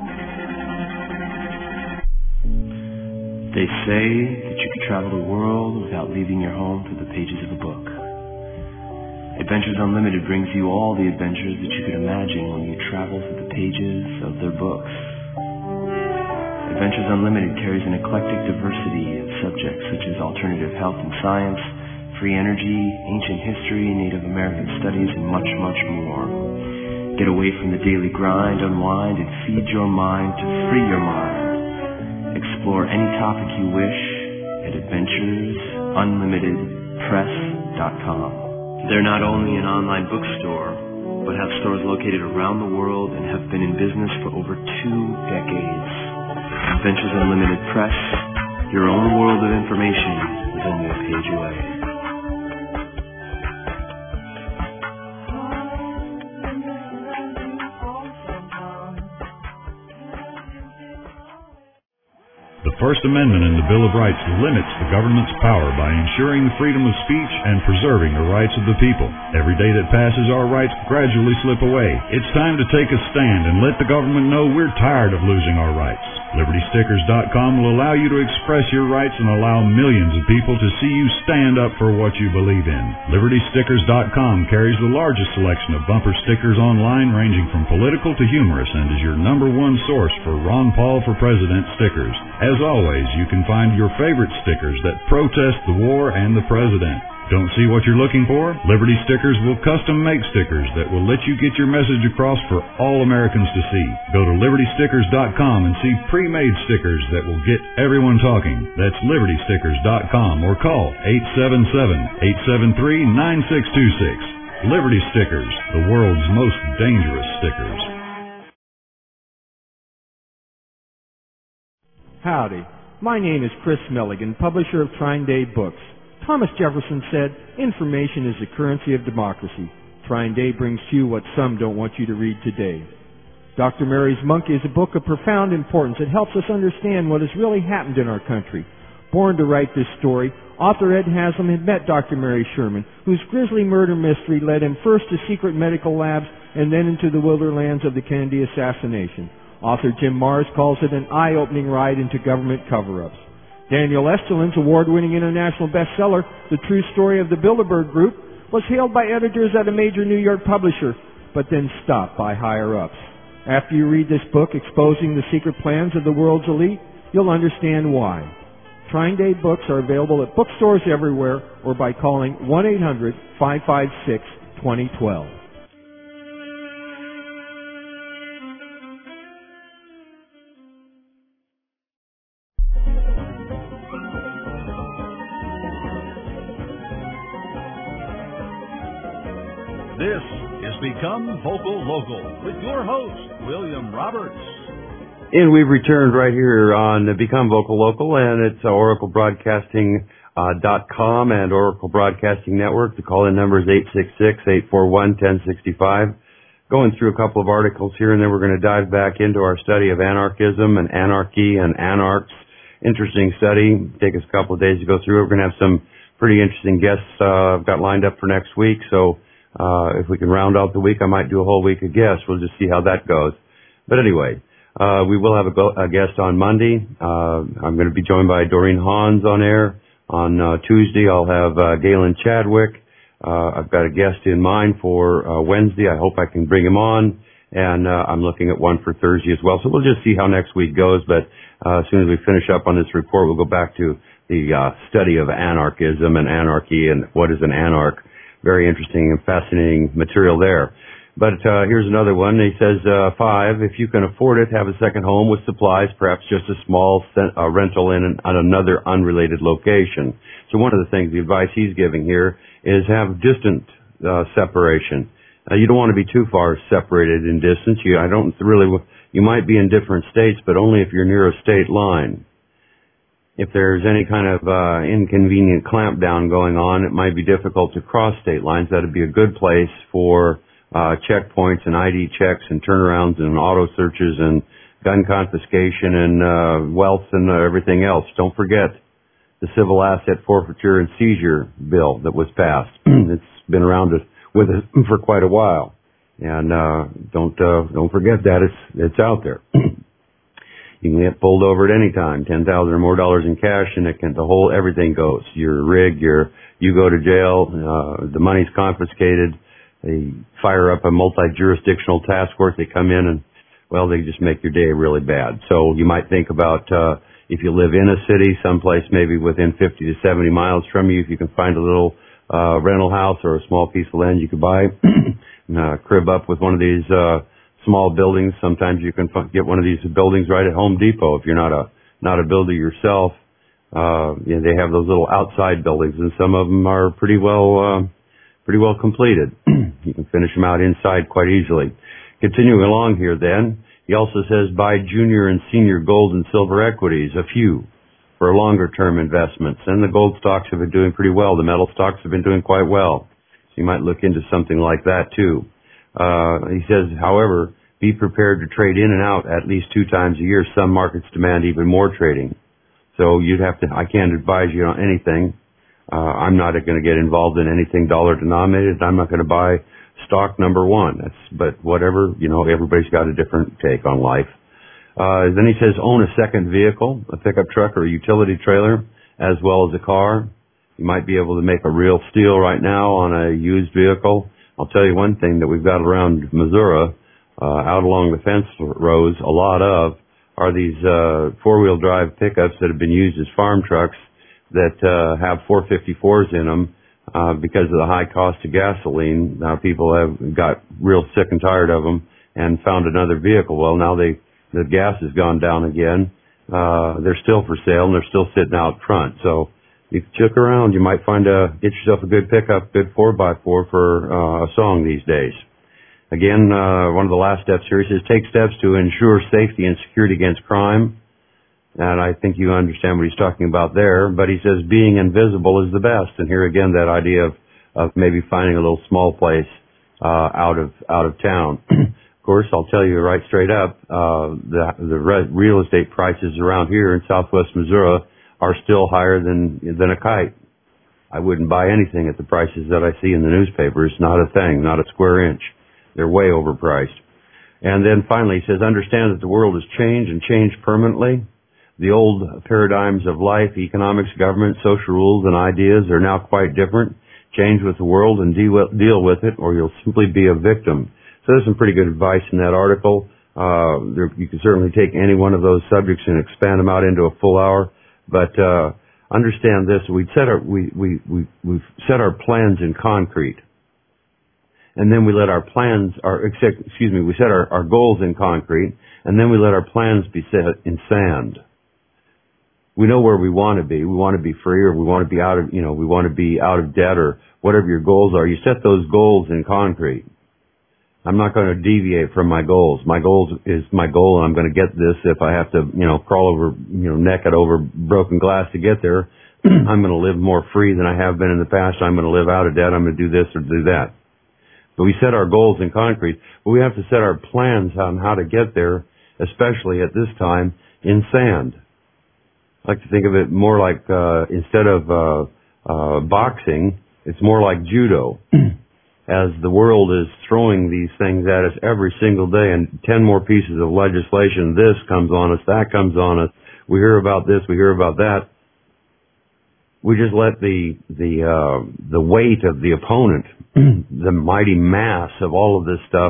They say that you can travel the world without leaving your home through the pages of a book. I Adventures Unlimited brings you all the adventures that you could imagine when you travel through the pages of their books. Adventures Unlimited carries an eclectic diversity of subjects such as alternative health and science, free energy, ancient history, Native American studies, and much, much more. Get away from the daily grind, unwind, and feed your mind to free your mind. Explore any topic you wish at AdventuresUnlimitedPress.com. They're not only an online bookstore, but have stores located around the world and have been in business for over 2 decades. Adventures Unlimited Press, your own world of information is only a page away.
The First Amendment in the Bill of Rights limits the government's power by ensuring the freedom of speech and preserving the rights of the people. Every day that passes, our rights gradually slip away. It's time to take a stand and let the government know we're tired of losing our rights. LibertyStickers.com will allow you to express your rights and allow millions of people to see you stand up for what you believe in. LibertyStickers.com carries the largest selection of bumper stickers online, ranging from political to humorous, and is your #1 source for Ron Paul for President stickers. As always, you can find your favorite stickers that protest the war and the president. Don't see what you're looking for? Liberty Stickers will custom make stickers that will let you get your message across for all Americans to see. Go to LibertyStickers.com and see pre-made stickers that will get everyone talking. That's LibertyStickers.com or call 877-873-9626. Liberty Stickers, the world's most dangerous stickers.
Howdy. My name is Chris Milligan, publisher of Trine Day Books. Thomas Jefferson said, information is the currency of democracy. Trine Day brings to you what some don't want you to read today. Dr. Mary's Monkey is a book of profound importance. It helps us understand what has really happened in our country. Born to write this story, author Ed Haslam had met Dr. Mary Sherman, whose grisly murder mystery led him first to secret medical labs and then into the wilderlands of the Kennedy assassination. Author Jim Marrs calls it an eye-opening ride into government cover-ups. Daniel Estulin, award-winning international bestseller, The True Story of the Bilderberg Group, was hailed by editors at a major New York publisher, but then stopped by higher-ups. After you read this book exposing the secret plans of the world's elite, you'll understand why. Trine Day books are available at bookstores everywhere or by calling 1-800-556-2012.
This is Become Vocal Local with your host, William Roberts.
And we've returned right here on Become Vocal Local, and it's oraclebroadcasting.com and Oracle Broadcasting Network. The call-in number is 866-841-1065. Going through a couple of articles here, and then we're going to dive back into our study of anarchism and anarchy and anarchs. Interesting study. Take us a couple of days to go through. We're going to have some pretty interesting guests I've got lined up for next week, so if we can round out the week, I might do a whole week of guests. We'll just see how that goes. But anyway, we will have a guest on Monday. I'm going to be joined by Doreen Hans on air. On Tuesday, I'll have Galen Chadwick. I've got a guest in mind for Wednesday. I hope I can bring him on. And I'm looking at one for Thursday as well. So we'll just see how next week goes. But as soon as we finish up on this report, we'll go back to the study of anarchism and anarchy and what is an anarch. Very interesting and fascinating material there. But here's another one. He says, 5, if you can afford it, have a second home with supplies, perhaps just a small rental in another unrelated location. So one of the things, the advice he's giving here is have distant separation. You don't want to be too far separated in distance. You might be in different states, but only if you're near a state line. If there's any kind of inconvenient clampdown going on, it might be difficult to cross state lines. That would be a good place for checkpoints and ID checks and turnarounds and auto searches and gun confiscation and wealth and everything else. Don't forget the Civil Asset Forfeiture and Seizure Bill that was passed. It's been around with us for quite a while. And don't forget that. It's out there. You can get pulled over at any time, $10,000 or more in cash, and everything goes. Your rig, you go to jail, the money's confiscated. They fire up a multi-jurisdictional task force. They come in and, well, they just make your day really bad. So you might think about, if you live in a city, someplace maybe within 50 to 70 miles from you, if you can find a little, rental house or a small piece of land you could buy, crib up with one of these, small buildings. Sometimes you can get one of these buildings right at Home Depot if you're not a builder yourself. They have those little outside buildings, and some of them are pretty well completed. You can finish them out inside quite easily. Continuing along here then, he also says buy junior and senior gold and silver equities, a few, for longer term investments. And the gold stocks have been doing pretty well. The metal stocks have been doing quite well. So you might look into something like that too. He says, however, be prepared to trade in and out at least 2 times a year. Some markets demand even more trading. So I can't advise you on anything. I'm not going to get involved in anything dollar denominated. I'm not going to buy stock number 1. But whatever, everybody's got a different take on life. Then he says own a second vehicle, a pickup truck or a utility trailer, as well as a car. You might be able to make a real steal right now on a used vehicle. I'll tell you one thing that we've got around Missouri, out along the fence rows, a lot of are these 4-wheel drive pickups that have been used as farm trucks that have 454s in them because of the high cost of gasoline. Now people have got real sick and tired of them and found another vehicle. Well, now the gas has gone down again. They're still for sale and they're still sitting out front. So if you check around, you might get yourself a good pickup, good 4x4 for a song these days. Again, one of the last steps here, he says, take steps to ensure safety and security against crime. And I think you understand what he's talking about there. But he says being invisible is the best. And here again, that idea of maybe finding a little small place out of town. Of course, I'll tell you right straight up, the real estate prices around here in Southwest Missouri are still higher than a kite. I wouldn't buy anything at the prices that I see in the newspapers. Not a thing, not a square inch. They're way overpriced. And then finally, he says, understand that the world has changed and changed permanently. The old paradigms of life, economics, government, social rules, and ideas are now quite different. Change with the world and deal with it, or you'll simply be a victim. So there's some pretty good advice in that article. You can certainly take any one of those subjects and expand them out into a full hour. But understand this: we've set our plans in concrete, and then we let our we set our goals in concrete, and then we let our plans be set in sand. We know where we want to be. We want to be free, or we want to be we want to be out of debt, or whatever your goals are. You set those goals in concrete. I'm not going to deviate from my goals. My goal is my goal, and I'm going to get this. If I have to, crawl over, naked over broken glass to get there, I'm going to live more free than I have been in the past. I'm going to live out of debt. I'm going to do this or do that. So we set our goals in concrete, but we have to set our plans on how to get there, especially at this time, in sand. I like to think of it more like, instead of boxing, it's more like judo. As the world is throwing these things at us every single day, and 10 more pieces of legislation, this comes on us, that comes on us, we hear about this, we hear about that. We just let the weight of the opponent, the mighty mass of all of this stuff,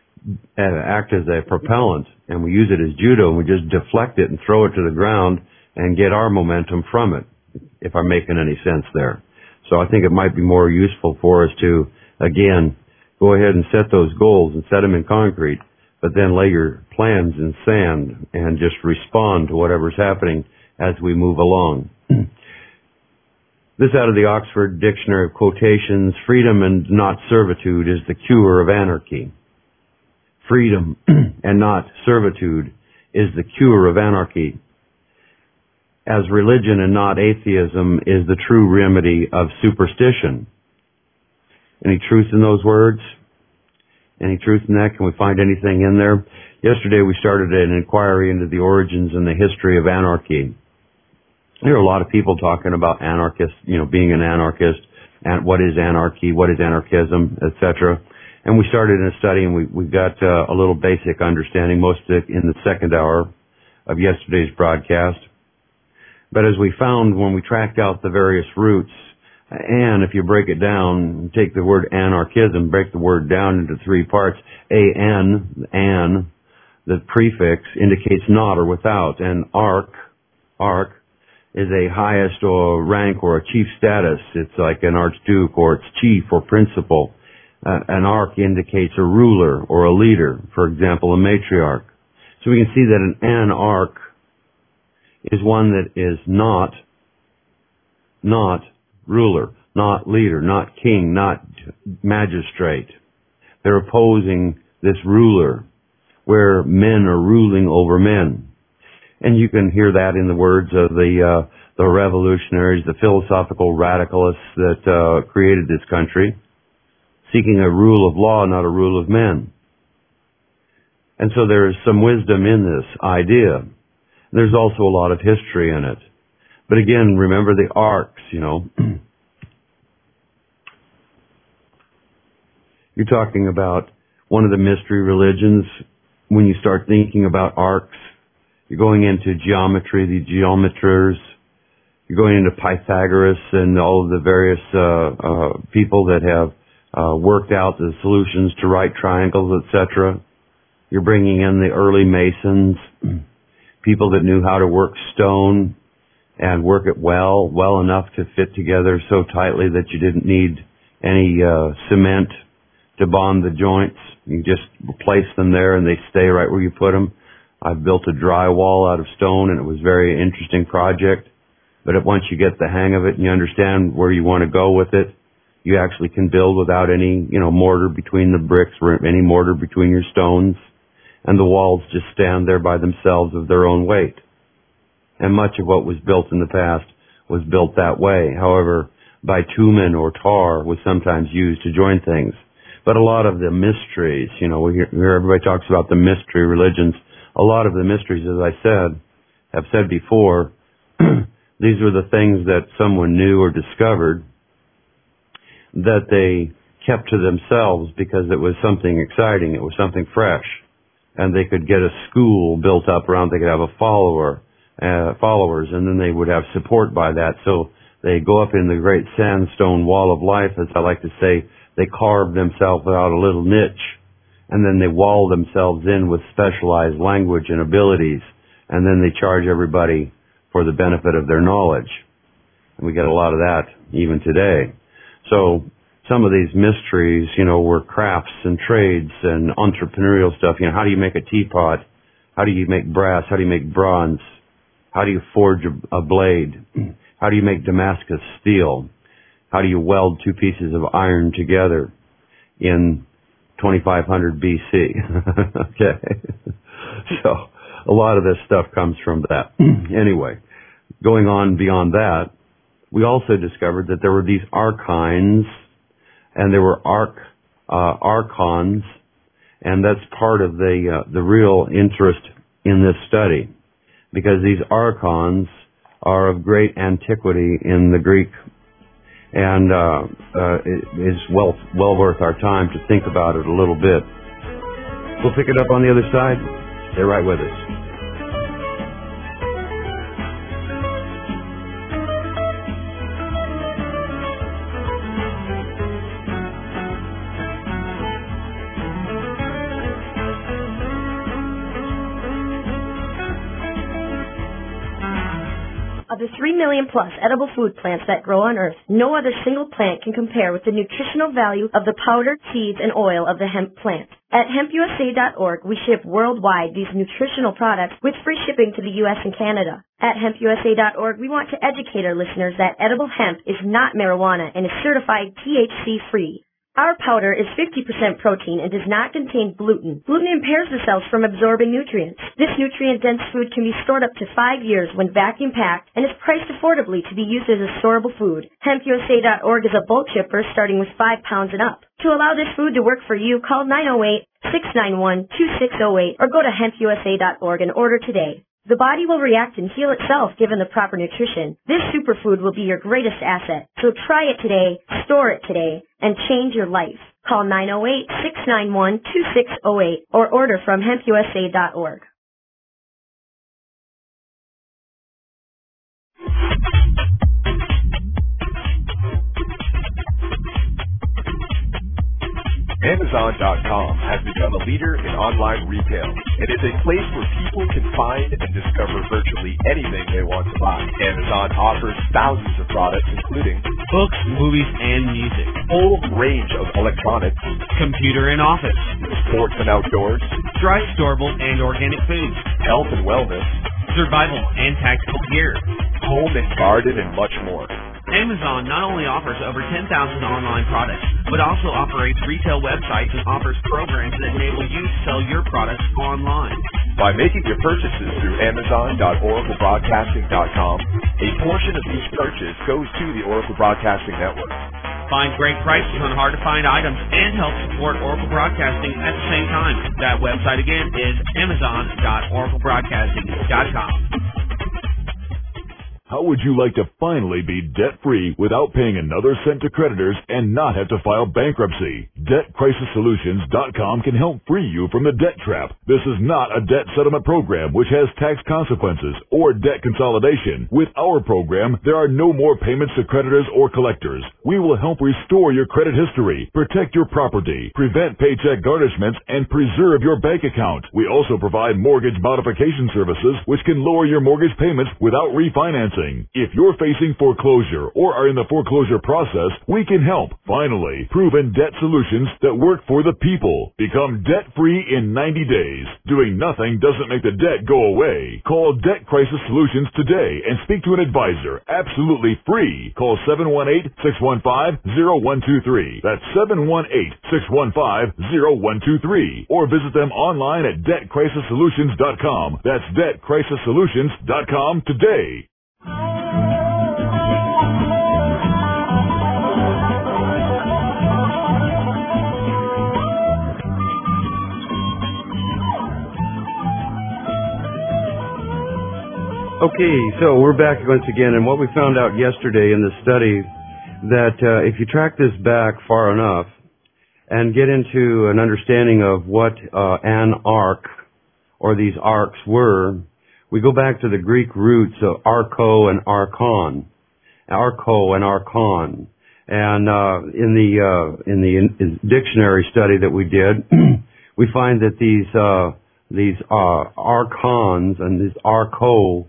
act as a propellant, and we use it as judo, and we just deflect it and throw it to the ground and get our momentum from it, if I'm making any sense there. So I think it might be more useful for us to, again, go ahead and set those goals and set them in concrete, but then lay your plans in sand and just respond to whatever's happening as we move along. This out of the Oxford Dictionary of Quotations: freedom and not servitude is the cure of anarchy. Freedom and not servitude is the cure of anarchy. As religion and not atheism is the true remedy of superstition. Any truth in those words? Any truth in that? Can we find anything in there? Yesterday we started an inquiry into the origins and the history of anarchy. There are a lot of people talking about anarchists, being an anarchist, and what is anarchy, what is anarchism, etc. And we started in a study, and we got a little basic understanding, most of it in the second hour of yesterday's broadcast. But as we found when we tracked out the various roots, and if you break it down, take the word anarchism, break the word down into three parts. An, the prefix, indicates not or without, and arc, is a highest or rank or a chief status. It's like an archduke or its chief or principal. An arc indicates a ruler or a leader, for example, a matriarch. So we can see that an anarch is one that is not ruler, not leader, not king, not magistrate. They're opposing this ruler where men are ruling over men. And you can hear that in the words of the revolutionaries, the philosophical radicalists that created this country, seeking a rule of law, not a rule of men. And so there is some wisdom in this idea. There's also a lot of history in it. But again, remember the arcs, You're talking about one of the mystery religions. When you start thinking about arcs, you're going into geometry, the geometers. You're going into Pythagoras and all of the various people that have worked out the solutions to right triangles, etc. You're bringing in the early Masons, people that knew how to work stone and work it well enough to fit together so tightly that you didn't need any cement to bond the joints. You just place them there and they stay right where you put them. I've built a drywall out of stone and it was a very interesting project. But once you get the hang of it and you understand where you want to go with it, you actually can build without any, mortar between the bricks or any mortar between your stones. And the walls just stand there by themselves of their own weight. And much of what was built in the past was built that way. However, bitumen or tar was sometimes used to join things. But a lot of the mysteries, we hear everybody talks about the mystery religions. A lot of the mysteries, as I have said before, these were the things that someone knew or discovered that they kept to themselves because it was something exciting, it was something fresh. And they could get a school built up around, they could have followers, and then they would have support by that. So they go up in the great sandstone wall of life, as I like to say, they carve themselves out a little niche, and then they wall themselves in with specialized language and abilities, and then they charge everybody for the benefit of their knowledge. And we get a lot of that even today. So some of these mysteries, were crafts and trades and entrepreneurial stuff. How do you make a teapot? How do you make brass? How do you make bronze? How do you forge a blade? How do you make Damascus steel? How do you weld two pieces of iron together in 2500 BC? Okay. So a lot of this stuff comes from that. Anyway, going on beyond that, we also discovered that there were these archines and there were archons, and that's part of the real interest in this study, because these archons are of great antiquity in the Greek, and it is well worth our time to think about it a little bit. We'll pick it up on the other side. Stay right with us.
Of the 3 million plus edible food plants that grow on Earth, no other single plant can compare with the nutritional value of the powder, seeds, and oil of the hemp plant. At hempusa.org, we ship worldwide these nutritional products with free shipping to the U.S. and Canada. At hempusa.org, we want to educate our listeners that edible hemp is not marijuana and is certified THC-free. Our powder is 50% protein and does not contain gluten. Gluten impairs the cells from absorbing nutrients. This nutrient-dense food can be stored up to 5 years when vacuum-packed and is priced affordably to be used as a storable food. HempUSA.org is a bulk shipper starting with 5 pounds and up. To allow this food to work for you, call 908-691-2608 or go to HempUSA.org and order today. The body will react and heal itself given the proper nutrition. This superfood will be your greatest asset. So try it today, store it today, and change your life. Call 908-691-2608 or order from hempusa.org.
Amazon.com has become a leader in online retail. It is a place where people can find and discover virtually anything they want to buy. Amazon offers thousands of products, including
books, movies, and music,
full range of electronics,
computer and office,
sports and outdoors,
dry, storable, and organic foods,
health and wellness,
survival and tactical gear,
home and garden, and much more.
Amazon not only offers over 10,000 online products, but also operates retail websites and offers programs that enable you to sell your products online.
By making your purchases through Amazon.OracleBroadcasting.com, a portion of each purchase goes to the Oracle Broadcasting Network.
Find great prices on hard-to-find items and help support Oracle Broadcasting at the same time. That website again is Amazon.OracleBroadcasting.com.
How would you like to finally be debt-free without paying another cent to creditors and not have to file bankruptcy? DebtCrisisSolutions.com can help free you from the debt trap. This is not a debt settlement program which has tax consequences or debt consolidation. With our program, there are no more payments to creditors or collectors. We will help restore your credit history, protect your property, prevent paycheck garnishments, and preserve your bank account. We also provide mortgage modification services which can lower your mortgage payments without refinancing. If you're facing foreclosure or are in the foreclosure process, we can help. Finally, proven debt solutions that work for the people. Become debt-free in 90 days. Doing nothing doesn't make the debt go away. Call Debt Crisis Solutions today and speak to an advisor. Absolutely free. Call 718-615-0123. That's 718-615-0123. Or visit them online at DebtCrisisSolutions.com. That's DebtCrisisSolutions.com today.
Okay, so we're back once again, and what we found out yesterday in the study that if you track this back far enough and get into an understanding of what an ark or these arcs were, we go back to the Greek roots of archo and archon, archo and archon, and in the dictionary study that we did, we find that these archons and these archo,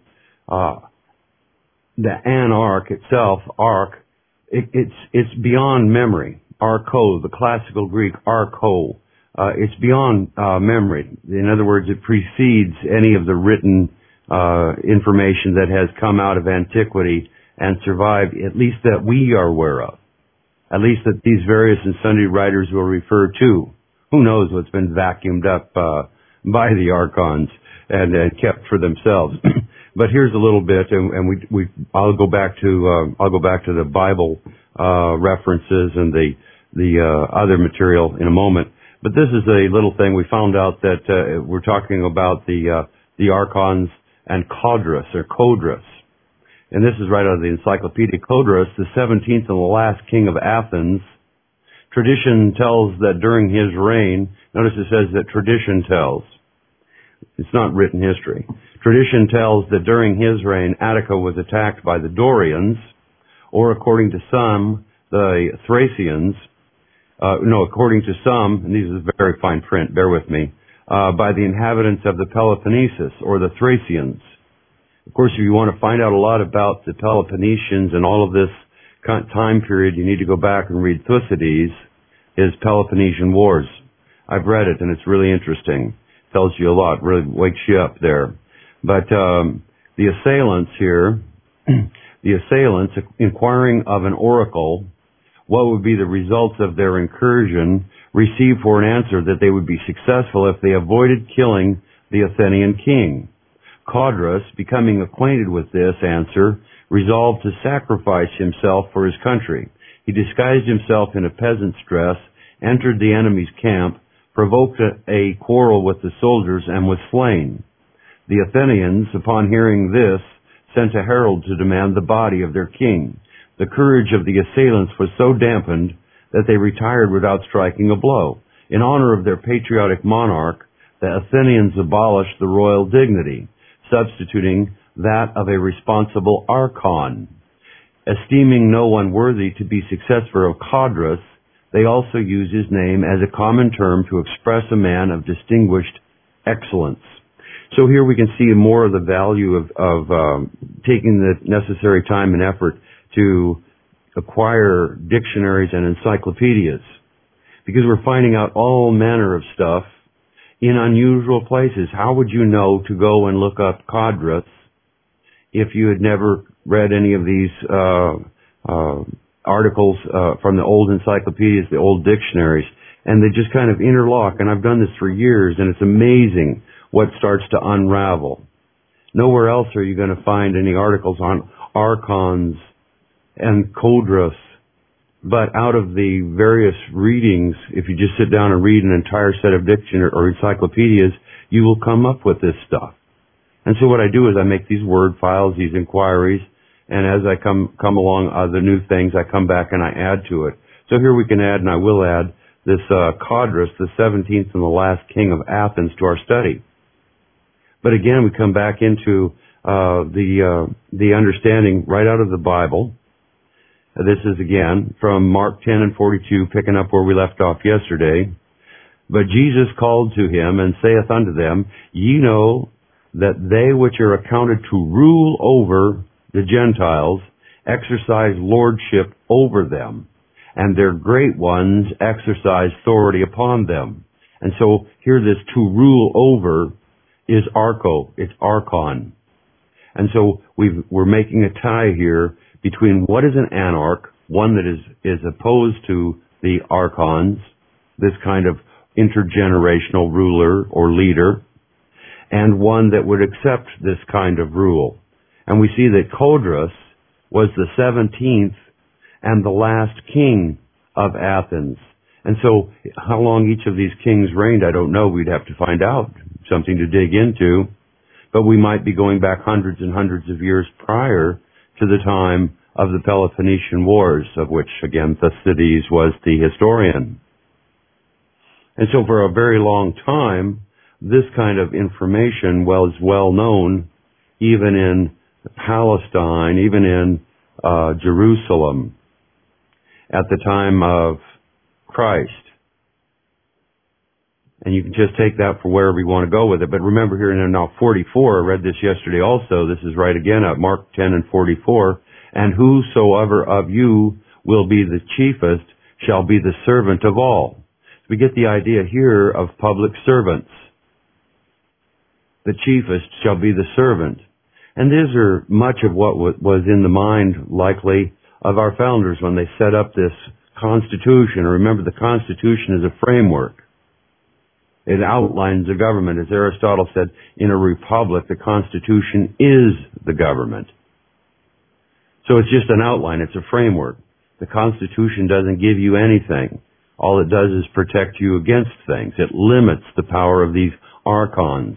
the anarch itself, ark, it's beyond memory. Archo, the classical Greek archo, it's beyond memory. In other words, it precedes any of the written information that has come out of antiquity and survived, at least that we are aware of, at least that these various and sundry writers will refer to. Who knows what's been vacuumed up by the archons and kept for themselves. But here's a little bit, and I'll go back to the Bible references and the other material in a moment. But this is a little thing we found out that we're talking about the archons and Codrus or Codrus, and this is right out of the Encyclopedia. Codrus, the 17th and the last king of Athens. Tradition tells that during his reign, notice it says that tradition tells. It's not written history. Tradition tells that during his reign, Attica was attacked by the Dorians, or according to some, the Thracians. According to some, and these is very fine print, bear with me, by the inhabitants of the Peloponnesus, or the Thracians. Of course, if you want to find out a lot about the Peloponnesians and all of this time period, you need to go back and read Thucydides, his Peloponnesian Wars. I've read it, and it's really interesting. Tells you a lot, really wakes you up there. But the assailants here, inquiring of an oracle, what would be the results of their incursion, received for an answer that they would be successful if they avoided killing the Athenian king. Codrus, becoming acquainted with this answer, resolved to sacrifice himself for his country. He disguised himself in a peasant's dress, entered the enemy's camp, provoked a quarrel with the soldiers, and was slain. The Athenians, upon hearing this, sent a herald to demand the body of their king. The courage of the assailants was so dampened that they retired without striking a blow. In honor of their patriotic monarch, the Athenians abolished the royal dignity, substituting that of a responsible archon. Esteeming no one worthy to be successor of Codrus, They also use his name as a common term to express a man of distinguished excellence. So here we can see more of the value of taking the necessary time and effort to acquire dictionaries and encyclopedias, because we're finding out all manner of stuff in unusual places. How would you know to go and look up Codrus if you had never read any of these articles from the old encyclopedias, the old dictionaries? And they just kind of interlock, and I've done this for years, and it's amazing what starts to unravel. Nowhere else are you going to find any articles on archons and Codrus, but out of the various readings, if you just sit down and read an entire set of dictionary or encyclopedias, you will come up with this stuff. And so what I do is I make these word files, these inquiries, and as I come along the new things, I come back and I add to it. So here we can add, and I will add, this Codrus, the 17th and the last king of Athens, to our study. But again, we come back into the understanding right out of the Bible. This is again from Mark 10 and 42, picking up where we left off yesterday. But Jesus called to him and saith unto them, Ye know that they which are accounted to rule over the Gentiles exercise lordship over them, and their great ones exercise authority upon them. And so here this to rule over is archo, it's archon. And so we're making a tie here between what is an anarch, one that is opposed to the archons, this kind of intergenerational ruler or leader, and one that would accept this kind of rule. And we see that Codrus was the 17th and the last king of Athens. And so how long each of these kings reigned, I don't know. We'd have to find out, something to dig into. But we might be going back hundreds and hundreds of years prior to the time of the Peloponnesian Wars, of which, again, Thucydides was the historian. And so for a very long time, this kind of information was well known, even in Palestine, even in Jerusalem, at the time of Christ. And you can just take that for wherever you want to go with it. But remember here in now 44, I read this yesterday also, this is right again at Mark 10 and 44, and whosoever of you will be the chiefest shall be the servant of all. So we get the idea here of public servants. The chiefest shall be the servant. And these are much of what was in the mind, likely, of our founders when they set up this Constitution. Remember, the Constitution is a framework. It outlines the government. As Aristotle said, in a republic, the Constitution is the government. So it's just an outline. It's a framework. The Constitution doesn't give you anything. All it does is protect you against things. It limits the power of these archons.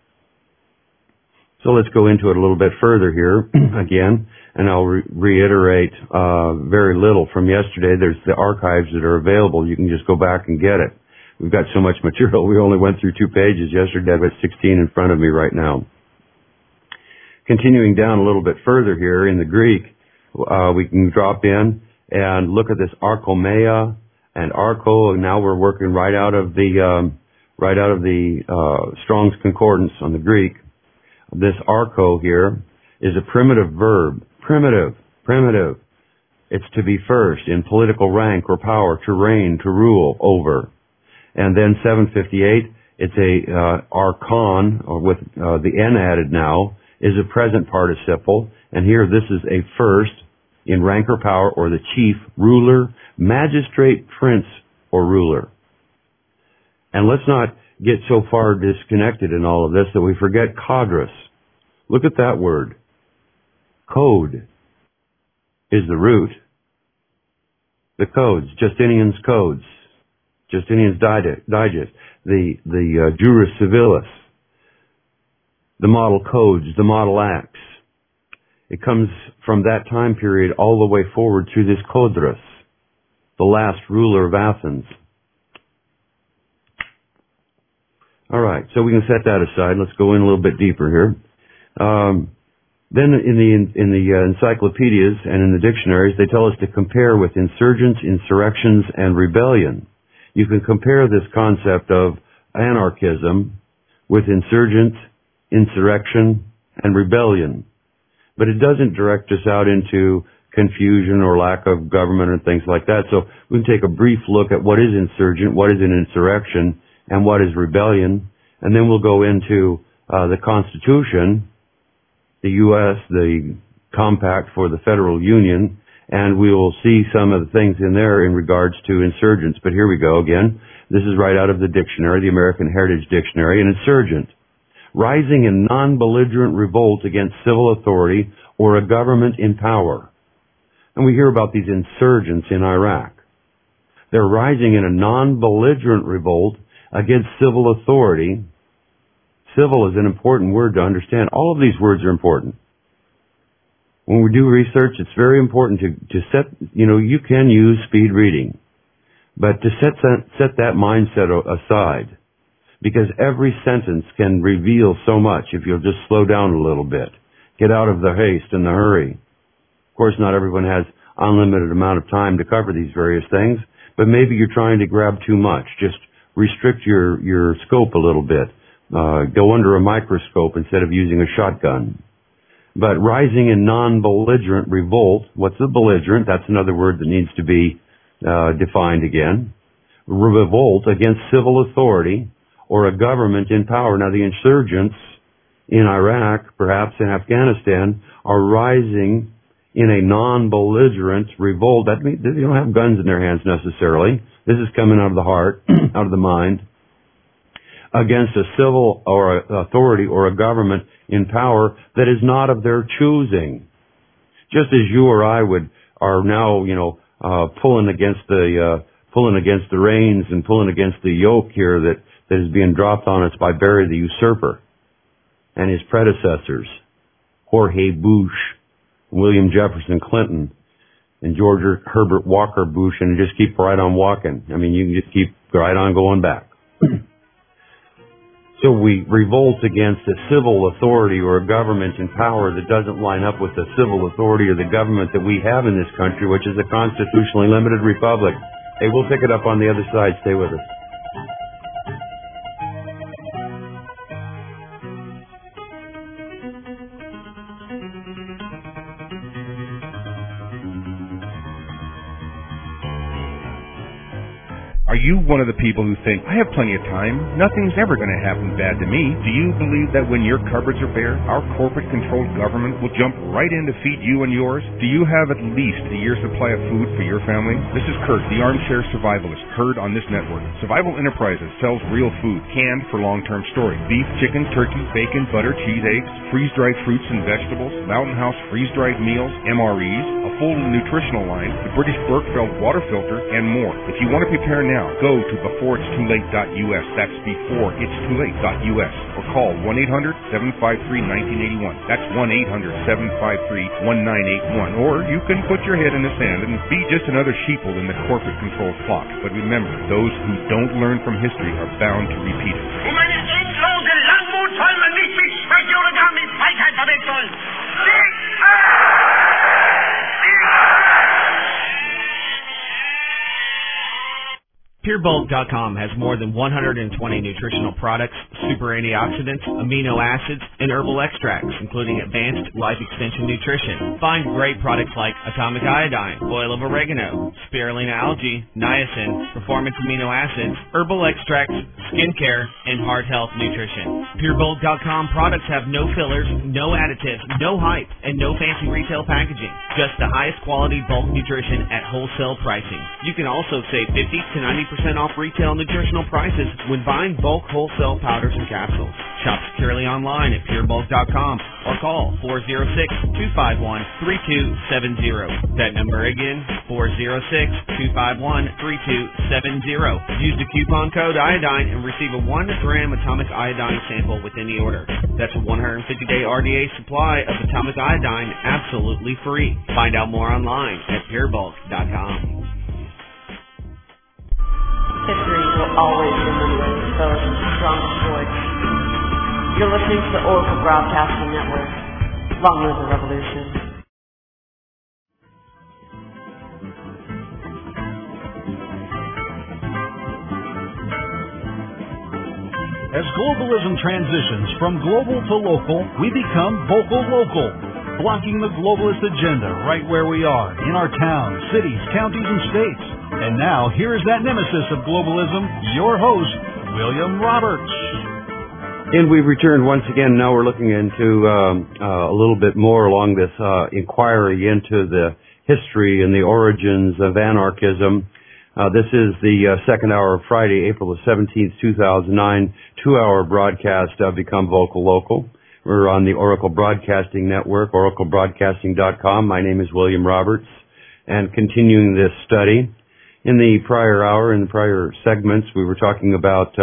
So let's go into it a little bit further here again, and I'll reiterate very little from yesterday. There's the archives that are available. You can just go back and get it. We've got so much material. We only went through 2 pages yesterday. I've got 16 in front of me right now. Continuing down a little bit further here in the Greek, we can drop in and look at this archomea and archo. And now we're working right out of the Strong's Concordance on the Greek. This archo here is a primitive verb. Primitive. It's to be first in political rank or power, to reign, to rule over. And then 758, it's a archon, or with the N added now, is a present participle. And here this is a first in rank or power, or the chief, ruler, magistrate, prince, or ruler. And let's not get so far disconnected in all of this that we forget Codrus. Look at that word. Code is the root. The codes, Justinian's codes, Justinian's Digest, the Juris Civilis, the model codes, the model acts. It comes from that time period all the way forward through this Codrus, the last ruler of Athens. All right, so we can set that aside. Let's go in a little bit deeper here. Then in the encyclopedias and in the dictionaries, they tell us to compare with insurgents, insurrections, and rebellion. You can compare this concept of anarchism with insurgent, insurrection, and rebellion. But it doesn't direct us out into confusion or lack of government and things like that. So we can take a brief look at what is insurgent, what is an insurrection, and what is rebellion. And then we'll go into the Constitution, the U.S., the Compact for the Federal Union, and we will see some of the things in there in regards to insurgents. But here we go again. This is right out of the dictionary, the American Heritage Dictionary. An insurgent, rising in non-belligerent revolt against civil authority or a government in power. And we hear about these insurgents in Iraq. They're rising in a non-belligerent revolt against civil authority. Civil is an important word to understand. All of these words are important. When we do research, it's very important to set, you can use speed reading, but to set that mindset aside, because every sentence can reveal so much if you'll just slow down a little bit. Get out of the haste and the hurry. Of course, not everyone has unlimited amount of time to cover these various things, but maybe you're trying to grab too much. Just restrict your scope a little bit. Go under a microscope instead of using a shotgun. But rising in non-belligerent revolt, what's a belligerent? That's another word that needs to be defined again. Revolt against civil authority or a government in power. Now, the insurgents in Iraq, perhaps in Afghanistan, are rising in a non-belligerent revolt. That means they don't have guns in their hands necessarily. This is coming out of the heart, out of the mind, against a civil or authority or a government in power that is not of their choosing. Just as you or I are now, pulling against the reins and pulling against the yoke here that is being dropped on us by Barry the usurper and his predecessors, Jorge Bush, William Jefferson Clinton, and George Herbert Walker Bush, and just keep right on walking. I mean, you can just keep right on going back. So we revolt against a civil authority or a government in power that doesn't line up with the civil authority or the government that we have in this country, which is a constitutionally limited republic. Hey, we'll pick it up on the other side. Stay with us.
Are you one of the people who think, I have plenty of time, nothing's ever going to happen bad to me? Do you believe that when your cupboards are bare, our corporate-controlled government will jump right in to feed you and yours? Do you have at least a year's supply of food for your family? This is Kurt, the armchair survivalist, heard on this network. Survival Enterprises sells real food, canned for long-term storage. Beef, chicken, turkey, bacon, butter, cheese, eggs, freeze-dried fruits and vegetables, Mountain House freeze-dried meals, MREs, a full nutritional line, the British Berkefeld water filter, and more. If you want to prepare now, go to beforeitstoolate.us. That's beforeitstoolate.us. Or call 1-800-753-1981. That's 1-800-753-1981. Or you can put your head in the sand and be just another sheeple in the corporate-controlled flock. But remember, those who don't learn from history are bound to repeat it.
Meine endlose Langmut soll man nicht mit Schwäche oder gar mit Feigheit verwechseln.
PureBulk.com has more than 120 nutritional products, super antioxidants, amino acids, and herbal extracts, including advanced life extension nutrition. Find great products like atomic iodine, oil of oregano, spirulina algae, niacin, performance amino acids, herbal extracts, skincare, and heart health nutrition. PureBulk.com products have no fillers, no additives, no hype, and no fancy retail packaging. Just the highest quality bulk nutrition at wholesale pricing. You can also save 50 to 90% off retail nutritional prices when buying bulk wholesale powders and capsules. Shop securely online at purebulk.com or call 406-251-3270. That number again, 406-251-3270. Use the coupon code iodine and receive a 1-gram atomic iodine sample with any order. That's a 150-day RDA supply of atomic iodine absolutely free. Find out more online at purebulk.com.
History will always remember those with the strongest voice. You're listening to the Oracle Broadcasting Network. Long live the revolution.
As globalism transitions from global to local, we become vocal local, blocking the globalist agenda right where we are, in our towns, cities, counties, and states. And now, here is that nemesis of globalism, your host, William Roberts.
And we've returned once again. Now we're looking into a little bit more along this inquiry into the history and the origins of anarchism. This is the second hour of Friday, April the 17th, 2009, 2-hour broadcast of Become Vocal Local. We're on the Oracle Broadcasting Network, oraclebroadcasting.com. My name is William Roberts, and continuing this study. In the prior hour, in the prior segments, we were talking about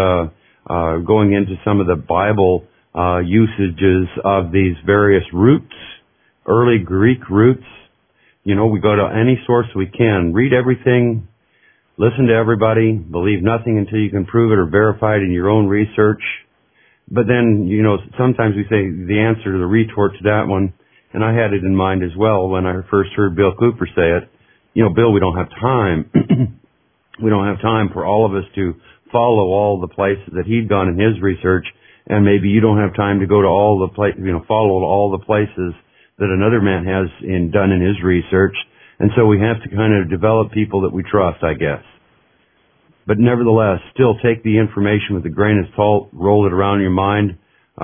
going into some of the Bible usages of these various roots, early Greek roots. You know, we go to any source we can, read everything, listen to everybody, believe nothing until you can prove it or verify it in your own research. But then, you know, sometimes we say the answer to the retort to that one, and I had it in mind as well when I first heard Bill Cooper say it. You know, Bill, we don't have time. We don't have time for all of us to follow all the places that he'd gone in his research, and maybe you don't have time to go to all the follow all the places that another man has done in his research. And so we have to kind of develop people that we trust, I guess. But nevertheless, still take the information with a grain of salt, roll it around in your mind,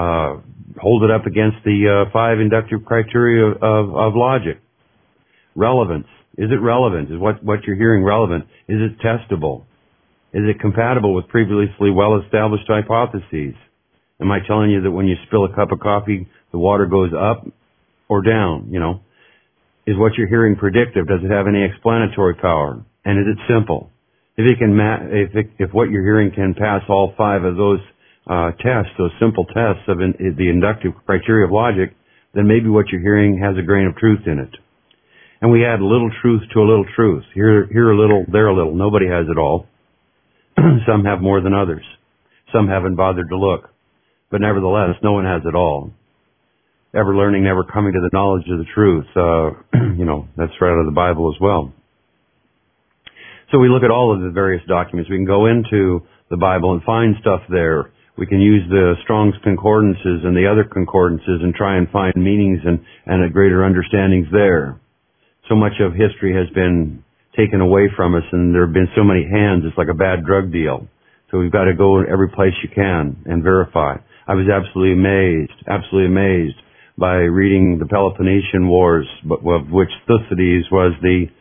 hold it up against the 5 inductive criteria of logic. Relevance. Is it relevant? Is what you're hearing relevant? Is it testable? Is it compatible with previously well-established hypotheses? Am I telling you that when you spill a cup of coffee, the water goes up or down, you know? Is what you're hearing predictive? Does it have any explanatory power? And is it simple? If it can, if what you're hearing can pass all 5 of those tests, those simple tests of the inductive criteria of logic, then maybe what you're hearing has a grain of truth in it. And we add a little truth to a little truth. Here a little, there a little. Nobody has it all. Some have more than others. Some haven't bothered to look. But nevertheless, no one has it all. Ever learning, never coming to the knowledge of the truth. You know, that's right out of the Bible as well. So we look at all of the various documents. We can go into the Bible and find stuff there. We can use the Strong's Concordances and the other concordances and try and find meanings and a greater understandings there. So much of history has been taken away from us, and there have been so many hands, it's like a bad drug deal. So we've got to go every place you can and verify. I was absolutely amazed by reading the Peloponnesian Wars, of which Thucydides was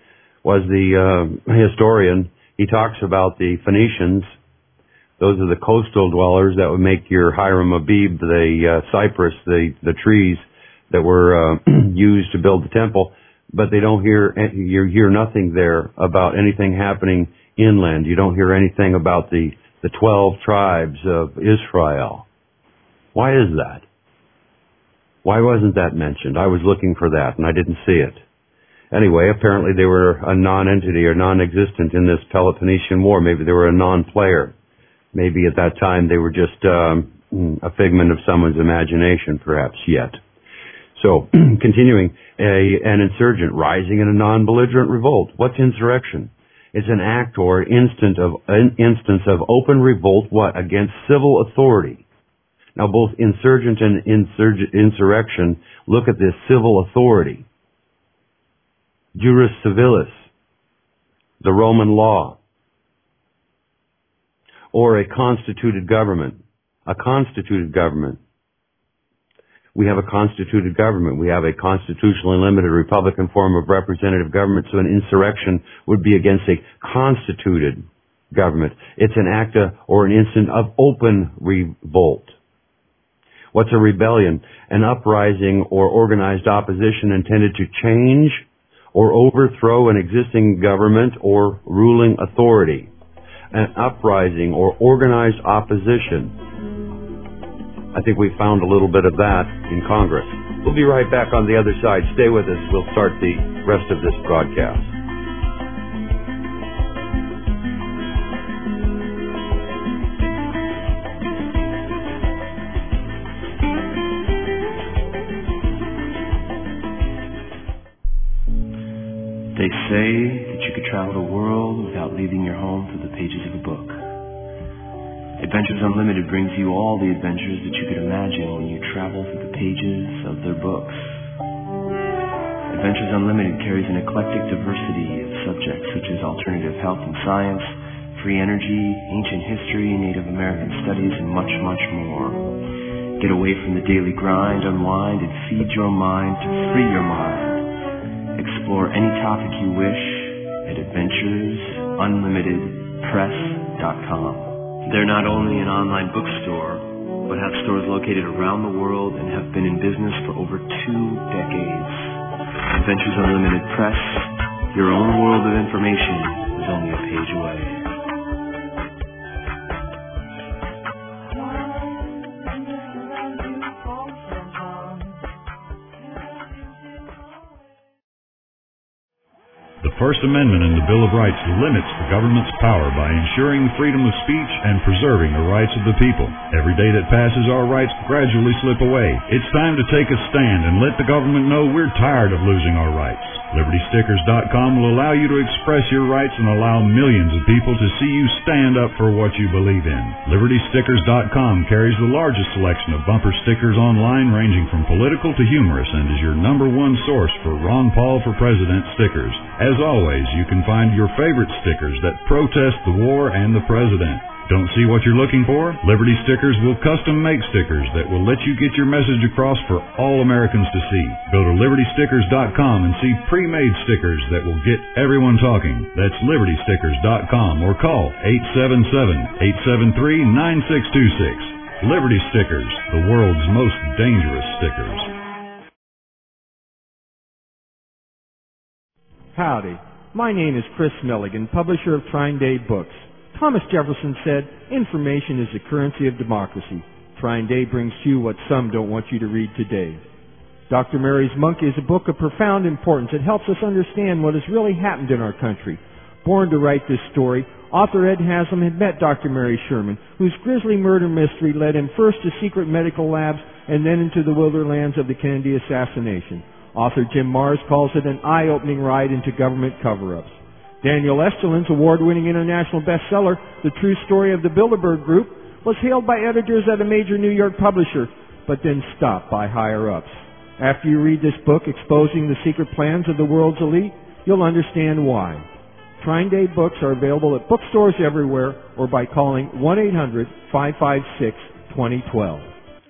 the historian. He talks about the Phoenicians. Those are the coastal dwellers that would make your Hiram Abib, the cypress, the trees that were used to build the temple. But they don't you hear nothing there about anything happening inland. You don't hear anything about the 12 tribes of Israel. Why is that? Why wasn't that mentioned? I was looking for that and I didn't see it. Anyway, apparently they were a non-entity or non-existent in this Peloponnesian War. Maybe they were a non-player. Maybe at that time they were just a figment of someone's imagination, perhaps, yet. So, continuing, an insurgent rising in a non-belligerent revolt. What's insurrection? It's an act or instance of open revolt, what? Against civil authority. Now, both insurgent and insurrection look at this civil authority. Juris civilis, the Roman law, or a constituted government. A constituted government. We have a constituted government. We have a constitutionally limited Republican form of representative government, so an insurrection would be against a constituted government. It's an act or an instant of open revolt. What's a rebellion? An uprising or organized opposition intended to change or overthrow an existing government or ruling authority. An uprising or organized opposition. I think we found a little bit of that in Congress. We'll be right back on the other side. Stay with us. We'll start the rest of this broadcast.
say that you could travel the world without leaving your home for the pages of a book. Adventures Unlimited brings you all the adventures that you could imagine when you travel through the pages of their books. Adventures Unlimited carries an eclectic diversity of subjects such as alternative health and science, free energy, ancient history, Native American studies, and much, much more. Get away from the daily grind, unwind, and feed your mind to free your mind. Explore any topic you wish at adventuresunlimitedpress.com. They're not only an online bookstore, but have stores located around the world and have been in business for over 2 decades. Adventures Unlimited Press, your own world of information is only a page away.
The First Amendment in the Bill of Rights limits the government's power by ensuring freedom of speech and preserving the rights of the people. Every day that passes, our rights gradually slip away. It's time to take a stand and let the government know we're tired of losing our rights. LibertyStickers.com will allow you to express your rights and allow millions of people to see you stand up for what you believe in. LibertyStickers.com carries the largest selection of bumper stickers online, ranging from political to humorous, and is your #1 source for Ron Paul for President stickers. As always, you can find your favorite stickers that protest the war and the president. Don't see what you're looking for? Liberty Stickers will custom make stickers that will let you get your message across for all Americans to see. Go to LibertyStickers.com and see pre-made stickers that will get everyone talking. That's LibertyStickers.com or call 877-873-9626. Liberty Stickers, the world's most dangerous stickers.
Howdy. My name is Chris Milligan, publisher of Trine Day Books. Thomas Jefferson said, information is the currency of democracy. Trine Day brings to you what some don't want you to read today. Dr. Mary's Monk is a book of profound importance. It helps us understand what has really happened in our country. Born to write this story, author Ed Haslam had met Dr. Mary Sherman, whose grisly murder mystery led him first to secret medical labs and then into the wilderlands of the Kennedy assassination. Author Jim Marrs calls it an eye-opening ride into government cover-ups. Daniel Esterlin's award-winning international bestseller, The True Story of the Bilderberg Group, was hailed by editors at a major New York publisher, but then stopped by higher-ups. After you read this book exposing the secret plans of the world's elite, you'll understand why. Trine Day books are available at bookstores everywhere or by calling 1-800-556-2012.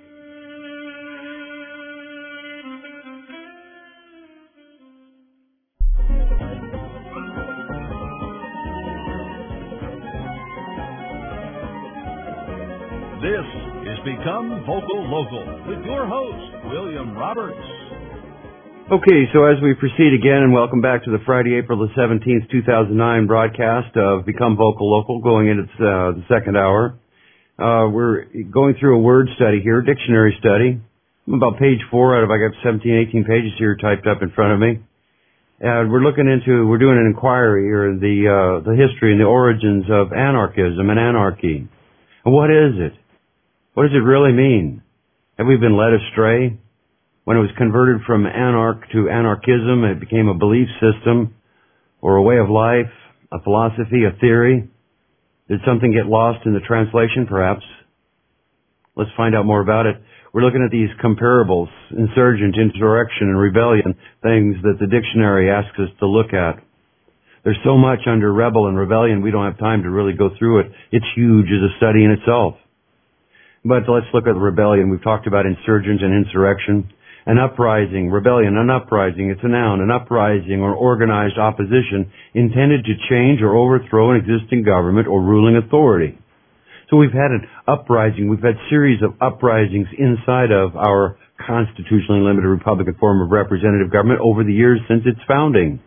This is Become Vocal Local with your host, William Roberts.
Okay, so as we proceed again, and welcome back to the Friday, April the 17th, 2009 broadcast of Become Vocal Local, going into the second hour. We're going through a word study here, dictionary study. I'm about page 4 out of, I got 17, 18 pages here typed up in front of me. And we're doing an inquiry here, the history and the origins of anarchism and anarchy. And what is it? What does it really mean? Have we been led astray? When it was converted from anarch to anarchism, it became a belief system or a way of life, a philosophy, a theory. Did something get lost in the translation, perhaps? Let's find out more about it. We're looking at these comparables, insurgent, insurrection, and rebellion, things that the dictionary asks us to look at. There's so much under rebel and rebellion, we don't have time to really go through it. It's huge as a study in itself. But let's look at rebellion. We've talked about insurgent and insurrection. An uprising, rebellion, an uprising, it's a noun, an uprising or organized opposition intended to change or overthrow an existing government or ruling authority. So we've had an uprising, we've had series of uprisings inside of our constitutionally limited Republican form of representative government over the years since its founding.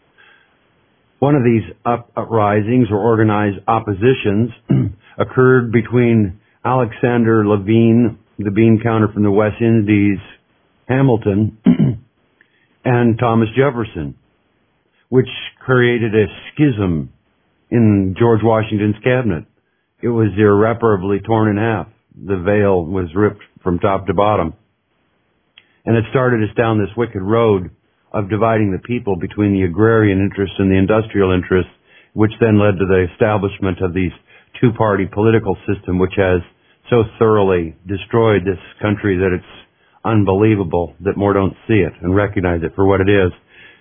One of these uprisings or organized oppositions occurred between Alexander Levine, the bean counter from the West Indies, Hamilton, and Thomas Jefferson, which created a schism in George Washington's cabinet. It was irreparably torn in half. The veil was ripped from top to bottom. And it started us down this wicked road of dividing the people between the agrarian interests and the industrial interests, which then led to the establishment of these two-party political system, which has so thoroughly destroyed this country that it's unbelievable that more don't see it and recognize it for what it is.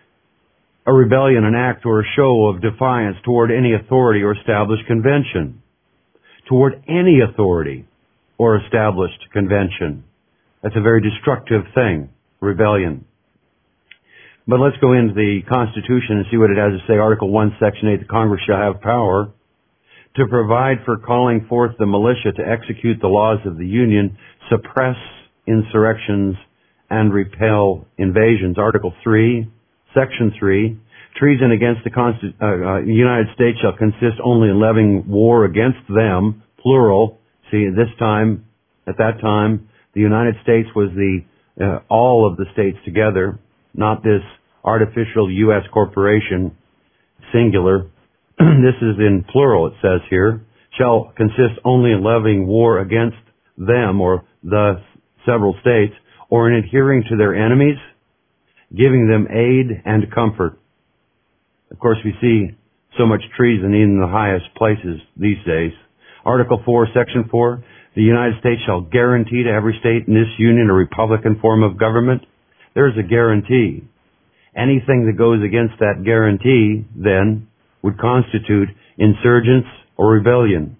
A rebellion, an act or a show of defiance toward any authority or established convention. Toward any authority or established convention. That's a very destructive thing, rebellion. But let's go into the Constitution and see what it has to say. Article 1, Section 8, the Congress shall have power to provide for calling forth the militia to execute the laws of the Union, suppress insurrections, and repel invasions. Article 3, Section 3, treason against the United States shall consist only in levying war against them, plural. See, at that time, the United States was all of the states together, not this artificial U.S. corporation, singular. This is in plural, it says here, shall consist only in levying war against them, or the several states, or in adhering to their enemies, giving them aid and comfort. Of course, we see so much treason in the highest places these days. Article 4, Section 4, the United States shall guarantee to every state in this union a republican form of government. There is a guarantee. Anything that goes against that guarantee, then, would constitute insurgence or rebellion.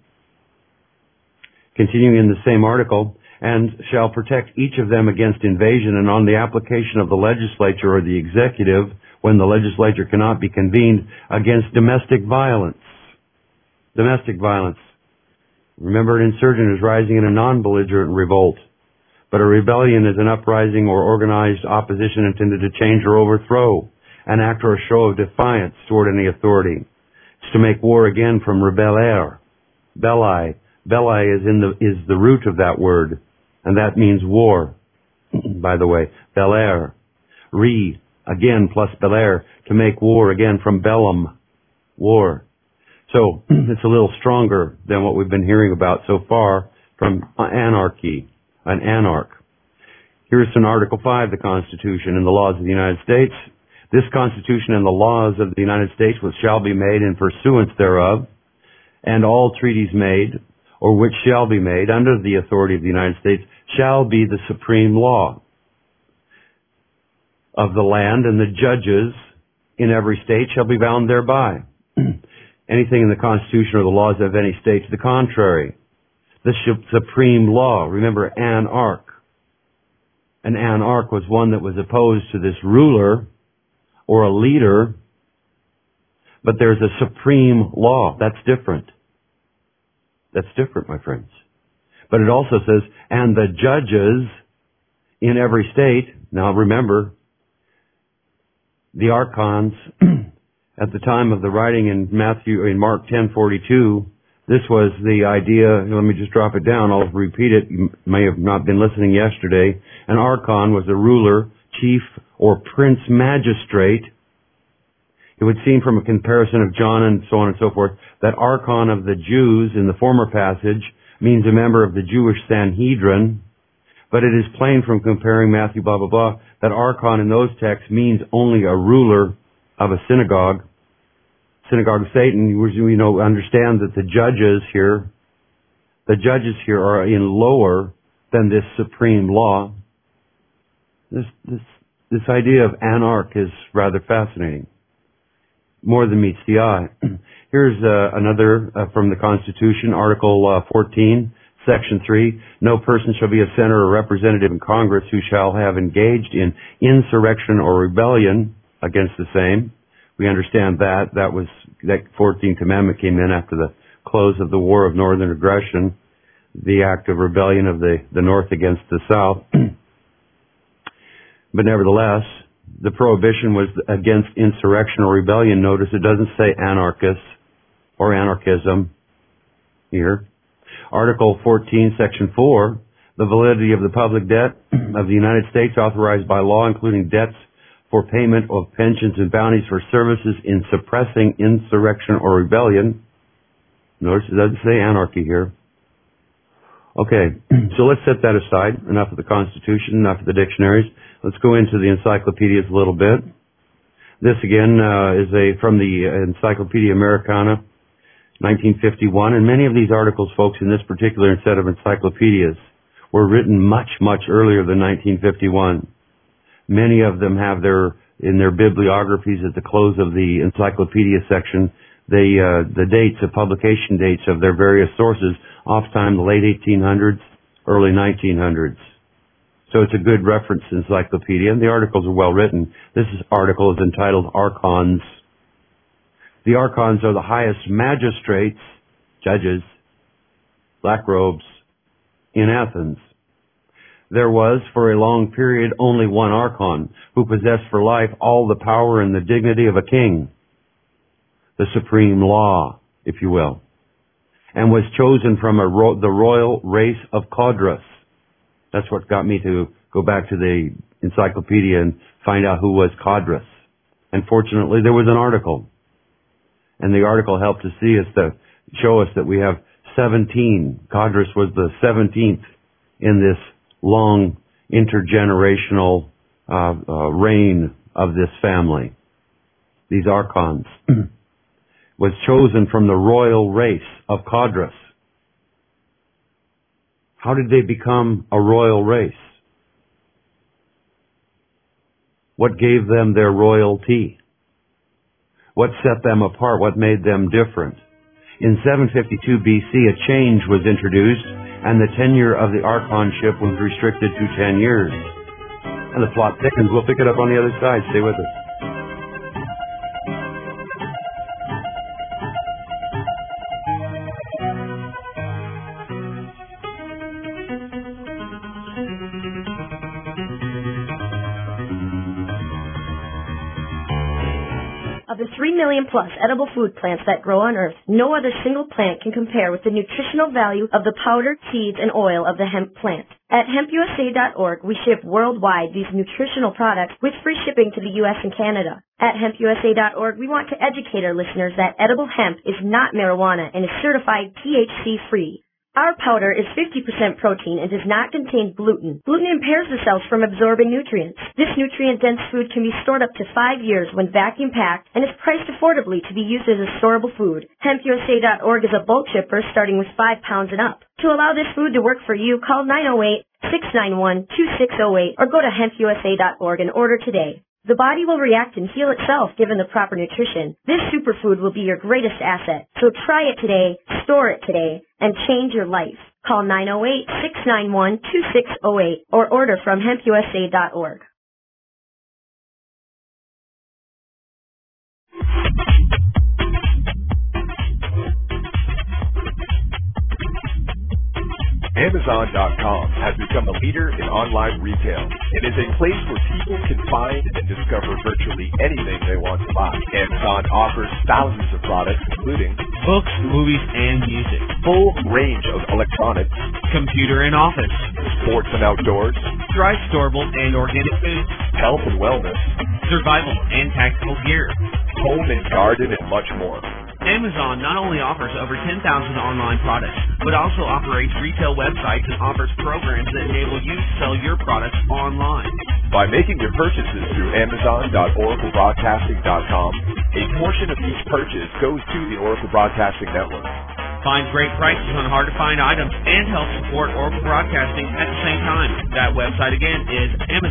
Continuing in the same article, and shall protect each of them against invasion and on the application of the legislature or the executive, when the legislature cannot be convened, against domestic violence. Domestic violence. Remember, an insurgent is rising in a non-belligerent revolt, but a rebellion is an uprising or organized opposition intended to change or overthrow an act or a show of defiance toward any authority. It's to make war again from rebellare. Belli. Belli is the root of that word, and that means war, by the way. Bellare. Again, plus bellare, to make war again from bellum, war. So, it's a little stronger than what we've been hearing about so far from anarchy, an anarch. Here's in Article 5, the Constitution and the laws of the United States. This Constitution and the laws of the United States which shall be made in pursuance thereof, and all treaties made, or which shall be made under the authority of the United States, shall be the supreme law of the land, and the judges in every state shall be bound thereby. Anything in the Constitution or the laws of any state to the contrary. The supreme law. Remember, anarch. An anarch was one that was opposed to this ruler or a leader, but there's a supreme law. That's different. That's different, my friends. But it also says, and the judges in every state. Now remember, the archons at the time of the writing in Mark 10:42, this was the idea. Let me just drop it down. I'll repeat it. You may have not been listening yesterday. An archon was a ruler, chief, or prince magistrate. It would seem from a comparison of John and so on and so forth that archon of the Jews in the former passage means a member of the Jewish Sanhedrin, but it is plain from comparing Matthew blah blah blah that archon in those texts means only a ruler of a synagogue. Synagogue of Satan. We understand that the judges here are in lower than this supreme law. This idea of anarch is rather fascinating. More than meets the eye. Here's another from the Constitution, Article 14, Section 3. No person shall be a senator or representative in Congress who shall have engaged in insurrection or rebellion against the same. We understand that. That 14th Amendment came in after the close of the War of Northern Aggression, the act of rebellion of the North against the South. But nevertheless, the prohibition was against insurrection or rebellion. Notice it doesn't say anarchists or anarchism here. Article 14, Section 4, the validity of the public debt of the United States authorized by law, including debts for payment of pensions and bounties for services in suppressing insurrection or rebellion. Notice it doesn't say anarchy here. Okay, so let's set that aside. Enough of the Constitution, enough of the dictionaries. Let's go into the encyclopedias a little bit. This again is from the Encyclopedia Americana, 1951, and many of these articles, folks, in this particular set of encyclopedias were written much, much earlier than 1951. Many of them have in their bibliographies at the close of the encyclopedia section, the dates, the publication dates of their various sources, oftentimes the late 1800s, early 1900s. So it's a good reference encyclopedia, and the articles are well written. This article is entitled Archons. The Archons are the highest magistrates, judges, black robes, in Athens. There was, for a long period, only one Archon, who possessed for life all the power and the dignity of a king, the supreme law, if you will, and was chosen from the royal race of Codrus. That's what got me to go back to the encyclopedia and find out who was Codrus. And fortunately, there was an article. And the article helped to show us that we have 17. Codrus was the 17th in this long intergenerational reign of this family. These Archons was chosen from the royal race of Codrus. How did they become a royal race? What gave them their royalty? What set them apart? What made them different? In 752 BC, a change was introduced, and the tenure of the archonship was restricted to 10 years. And the plot thickens. We'll pick it up on the other side. Stay with us.
Of the 3 million plus edible food plants that grow on Earth, no other single plant can compare with the nutritional value of the powder, seeds, and oil of the hemp plant. At hempusa.org, we ship worldwide these nutritional products with free shipping to the U.S. and Canada. At hempusa.org, we want to educate our listeners that edible hemp is not marijuana and is certified THC-free. Our powder is 50% protein and does not contain gluten. Gluten impairs the cells from absorbing nutrients. This nutrient-dense food can be stored up to 5 years when vacuum-packed and is priced affordably to be used as a storable food. HempUSA.org is a bulk shipper starting with 5 pounds and up. To allow this food to work for you, call 908-691-2608 or go to hempusa.org and order today. The body will react and heal itself given the proper nutrition. This superfood will be your greatest asset. So try it today, store it today, and change your life. Call 908-691-2608 or order from hempusa.org.
Amazon.com has become a leader in online retail. It is a place where people can find and discover virtually anything they want to buy. Amazon offers thousands of products, including
books, movies, and music,
full range of electronics,
computer and office,
sports and outdoors,
dry, storable, and organic foods,
health and wellness,
survival and tactical gear,
home and garden, and much more.
Amazon not only offers over 10,000 online products, but also operates retail websites and offers programs that enable you to sell your products online.
By making your purchases through Amazon.OracleBroadcasting.com, a portion of each purchase goes to the Oracle Broadcasting Network.
Find great prices on hard-to-find items and help support Oracle Broadcasting at the same time. That website again is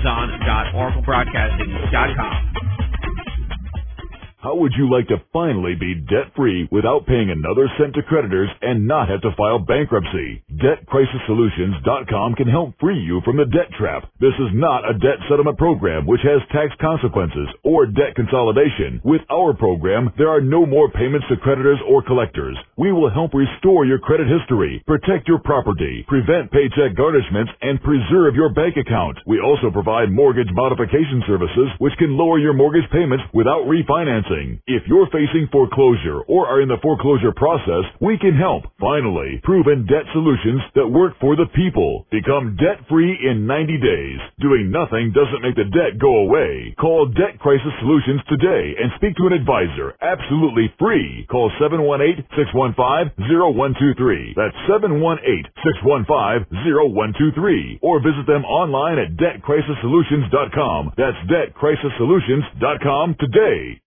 Amazon.OracleBroadcasting.com.
How would you like to finally be debt-free without paying another cent to creditors and not have to file bankruptcy? DebtCrisisSolutions.com can help free you from the debt trap. This is not a debt settlement program which has tax consequences or debt consolidation. With our program, there are no more payments to creditors or collectors. We will help restore your credit history, protect your property, prevent paycheck garnishments, and preserve your bank account. We also provide mortgage modification services which can lower your mortgage payments without refinancing financing. If you're facing foreclosure or are in the foreclosure process, we can help. Finally, proven debt solutions that work for the people. Become debt-free in 90 days. Doing nothing doesn't make the debt go away. Call Debt Crisis Solutions today and speak to an advisor. Absolutely free. Call 718-615-0123. That's 718-615-0123. Or visit them online at debtcrisissolutions.com. That's debtcrisissolutions.com today.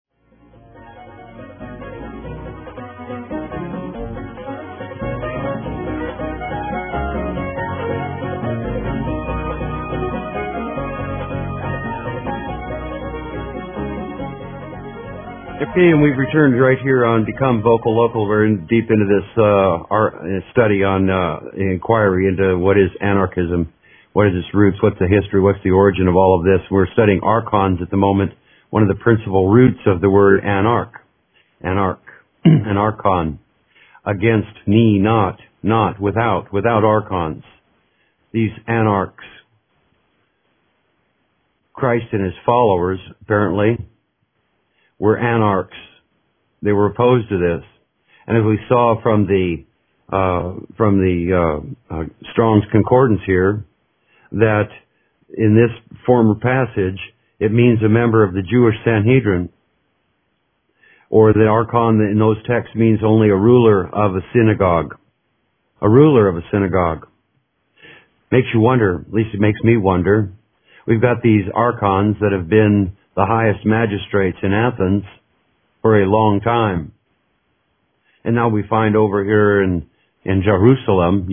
Okay, and we've returned right here on Become Vocal Local. We're deep into this study on inquiry into what is anarchism, what is its roots, what's the history, what's the origin of all of this. We're studying archons at the moment, one of the principal roots of the word an archon, against, not, without archons. These anarchs, Christ and his followers, apparently, were anarchs. They were opposed to this. And as we saw from the Strong's Concordance here, that in this former passage, it means a member of the Jewish Sanhedrin, or the archon in those texts means only a ruler of a synagogue. A ruler of a synagogue. Makes you wonder, at least it makes me wonder. We've got these archons that have been the highest magistrates in Athens for a long time. And now we find over here in Jerusalem,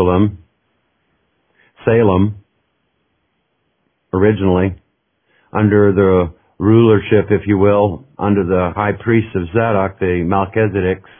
Salem, originally, under the rulership, if you will, under the high priest of Zadok, the Melchizedeks,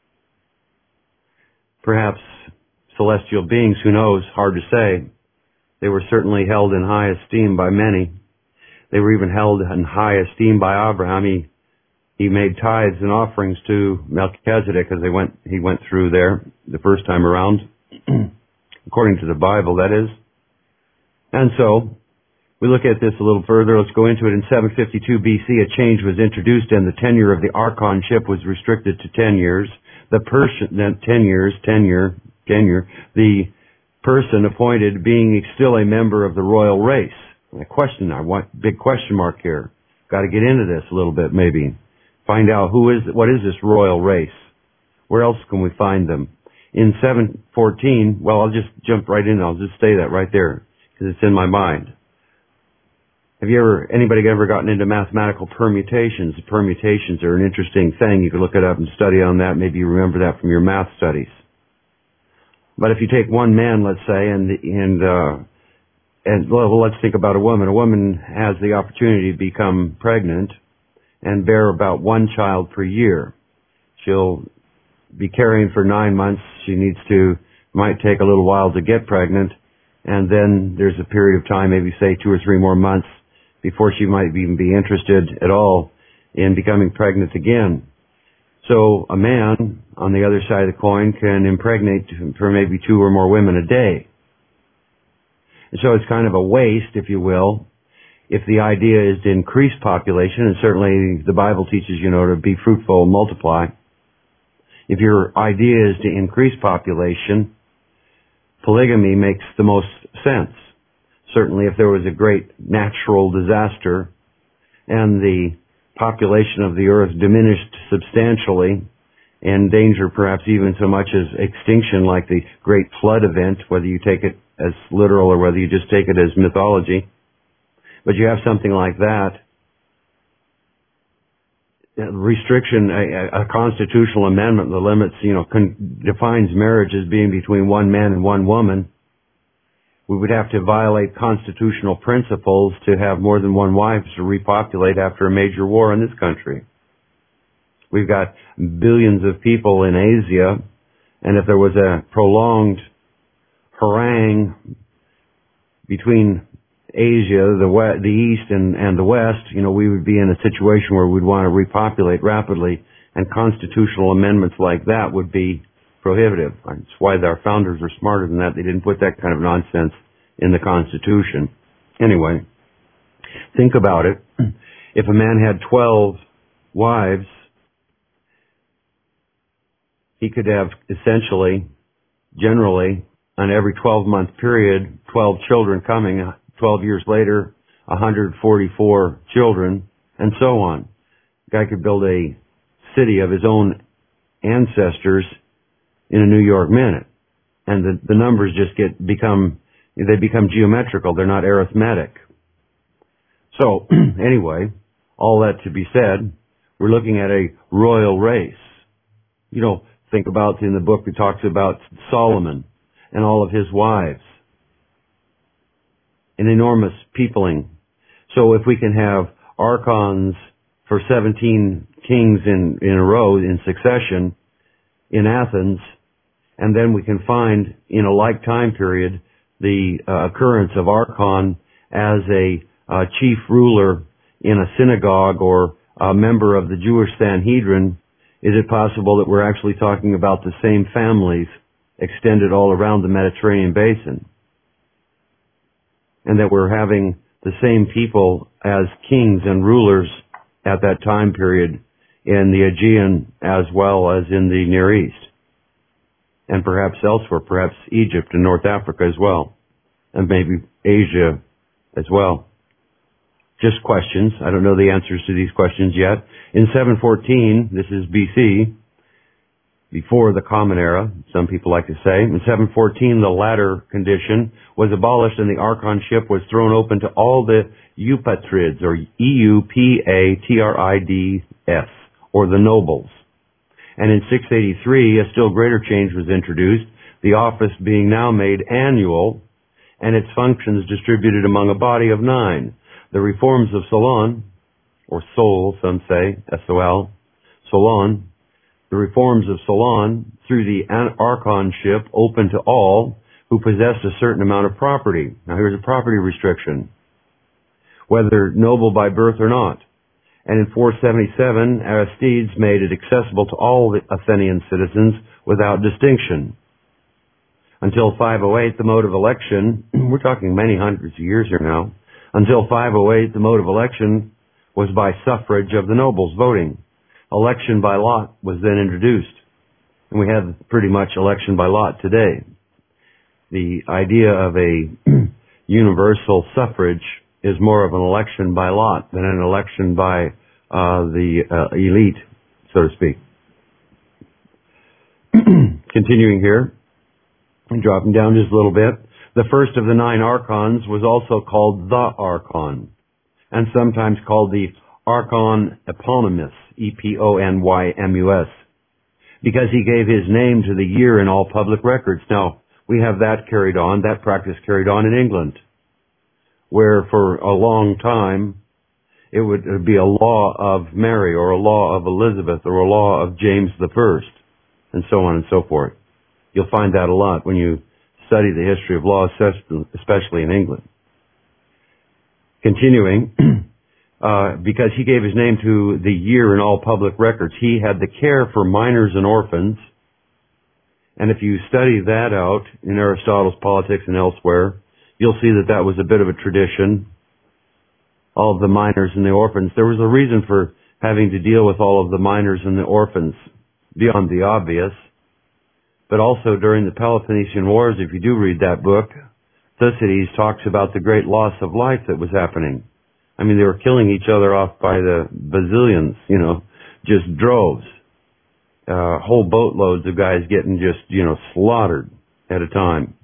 perhaps celestial beings, who knows, hard to say. They were certainly held in high esteem by many. They were even held in high esteem by Abraham. He made tithes and offerings to Melchizedek as he went through there the first time around, according to the Bible, that is. And so, we look at this a little further. Let's go into it. In 752 BC, a change was introduced, and the tenure of the archonship was restricted to 10 years. The person appointed being still a member of the royal race. I want big question mark here. Got to get into this a little bit, maybe. Find out what is this royal race? Where else can we find them? In 714, well, I'll just jump right in. I'll just say that right there, because it's in my mind. Anybody ever gotten into mathematical permutations? Permutations are an interesting thing. You could look it up and study on that. Maybe you remember that from your math studies. But if you take one man, let's say, let's think about a woman. A woman has the opportunity to become pregnant and bear about one child per year. She'll be carrying for 9 months. Might take a little while to get pregnant, and then there's a period of time, maybe say 2 or 3 more months, before she might even be interested at all in becoming pregnant again. So a man, on the other side of the coin, can impregnate for maybe 2 or more women a day. And so it's kind of a waste, if you will, if the idea is to increase population, and certainly the Bible teaches, to be fruitful and multiply. If your idea is to increase population, polygamy makes the most sense. Certainly if there was a great natural disaster and the population of the earth diminished substantially, in danger perhaps even so much as extinction, like the Great Flood event, whether you take it as literal or whether you just take it as mythology. But you have something like that, restriction, a constitutional amendment that limits, defines marriage as being between one man and one woman. We would have to violate constitutional principles to have more than one wife to repopulate after a major war in this country. We've got billions of people in Asia, and if there was a prolonged harangue between Asia, the East, and the West, we would be in a situation where we'd want to repopulate rapidly, and constitutional amendments like that would be prohibitive. That's why our founders were smarter than that. They didn't put that kind of nonsense in the Constitution. Anyway, think about it. If a man had 12 wives, he could have essentially, generally, on every 12-month period, 12 children coming, 12 years later, 144 children, and so on. The guy could build a city of his own ancestors in a New York minute. And the numbers just become geometrical. They're not arithmetic. So, anyway, all that to be said, we're looking at a royal race. Think about in the book it talks about Solomon and all of his wives. An enormous peopling. So if we can have archons for 17 kings in a row in succession in Athens, and then we can find in a like time period the occurrence of archon as a chief ruler in a synagogue or a member of the Jewish Sanhedrin, is it possible that we're actually talking about the same families extended all around the Mediterranean basin? And that we're having the same people as kings and rulers at that time period in the Aegean as well as in the Near East. And perhaps elsewhere, perhaps Egypt and North Africa as well. And maybe Asia as well. Just questions. I don't know the answers to these questions yet. In 714, this is BC, before the Common Era, some people like to say, in 714 the latter condition was abolished and the archonship was thrown open to all the eupatrids, or EUPATRIDS, or the nobles. And in 683, a still greater change was introduced, the office being now made annual, and its functions distributed among a body of 9. The reforms of Solon, or Sol, some say, S-O-L, Solon, the reforms of Solon through the archonship open to all who possessed a certain amount of property. Now here's a property restriction, whether noble by birth or not. And in 477, Aristides made it accessible to all the Athenian citizens without distinction. Until 508, the mode of election, we're talking many hundreds of years here now, until 508, the mode of election was by suffrage of the nobles voting. Election by lot was then introduced. And we have pretty much election by lot today. The idea of a universal suffrage is more of an election by lot than an election by the elite, so to speak. Continuing here, and dropping down just a little bit. The first of the 9 archons was also called the archon, and sometimes called the archon eponymus, E-P-O-N-Y-M-U-S, because he gave his name to the year in all public records. Now, we have that carried on, that practice carried on in England, where for a long time it would be a law of Mary or a law of Elizabeth or a law of James the First, and so on and so forth. You'll find that a lot when you study the history of law, especially in England. Continuing, because he gave his name to the year in all public records, he had the care for minors and orphans. And if you study that out in Aristotle's Politics and elsewhere, you'll see that that was a bit of a tradition. All of the minors and the orphans. There was a reason for having to deal with all of the minors and the orphans beyond the obvious. But also during the Peloponnesian Wars, if you do read that book, Thucydides talks about the great loss of life that was happening. I mean, they were killing each other off by the bazillions, just droves. Whole boatloads of guys getting just, slaughtered at a time.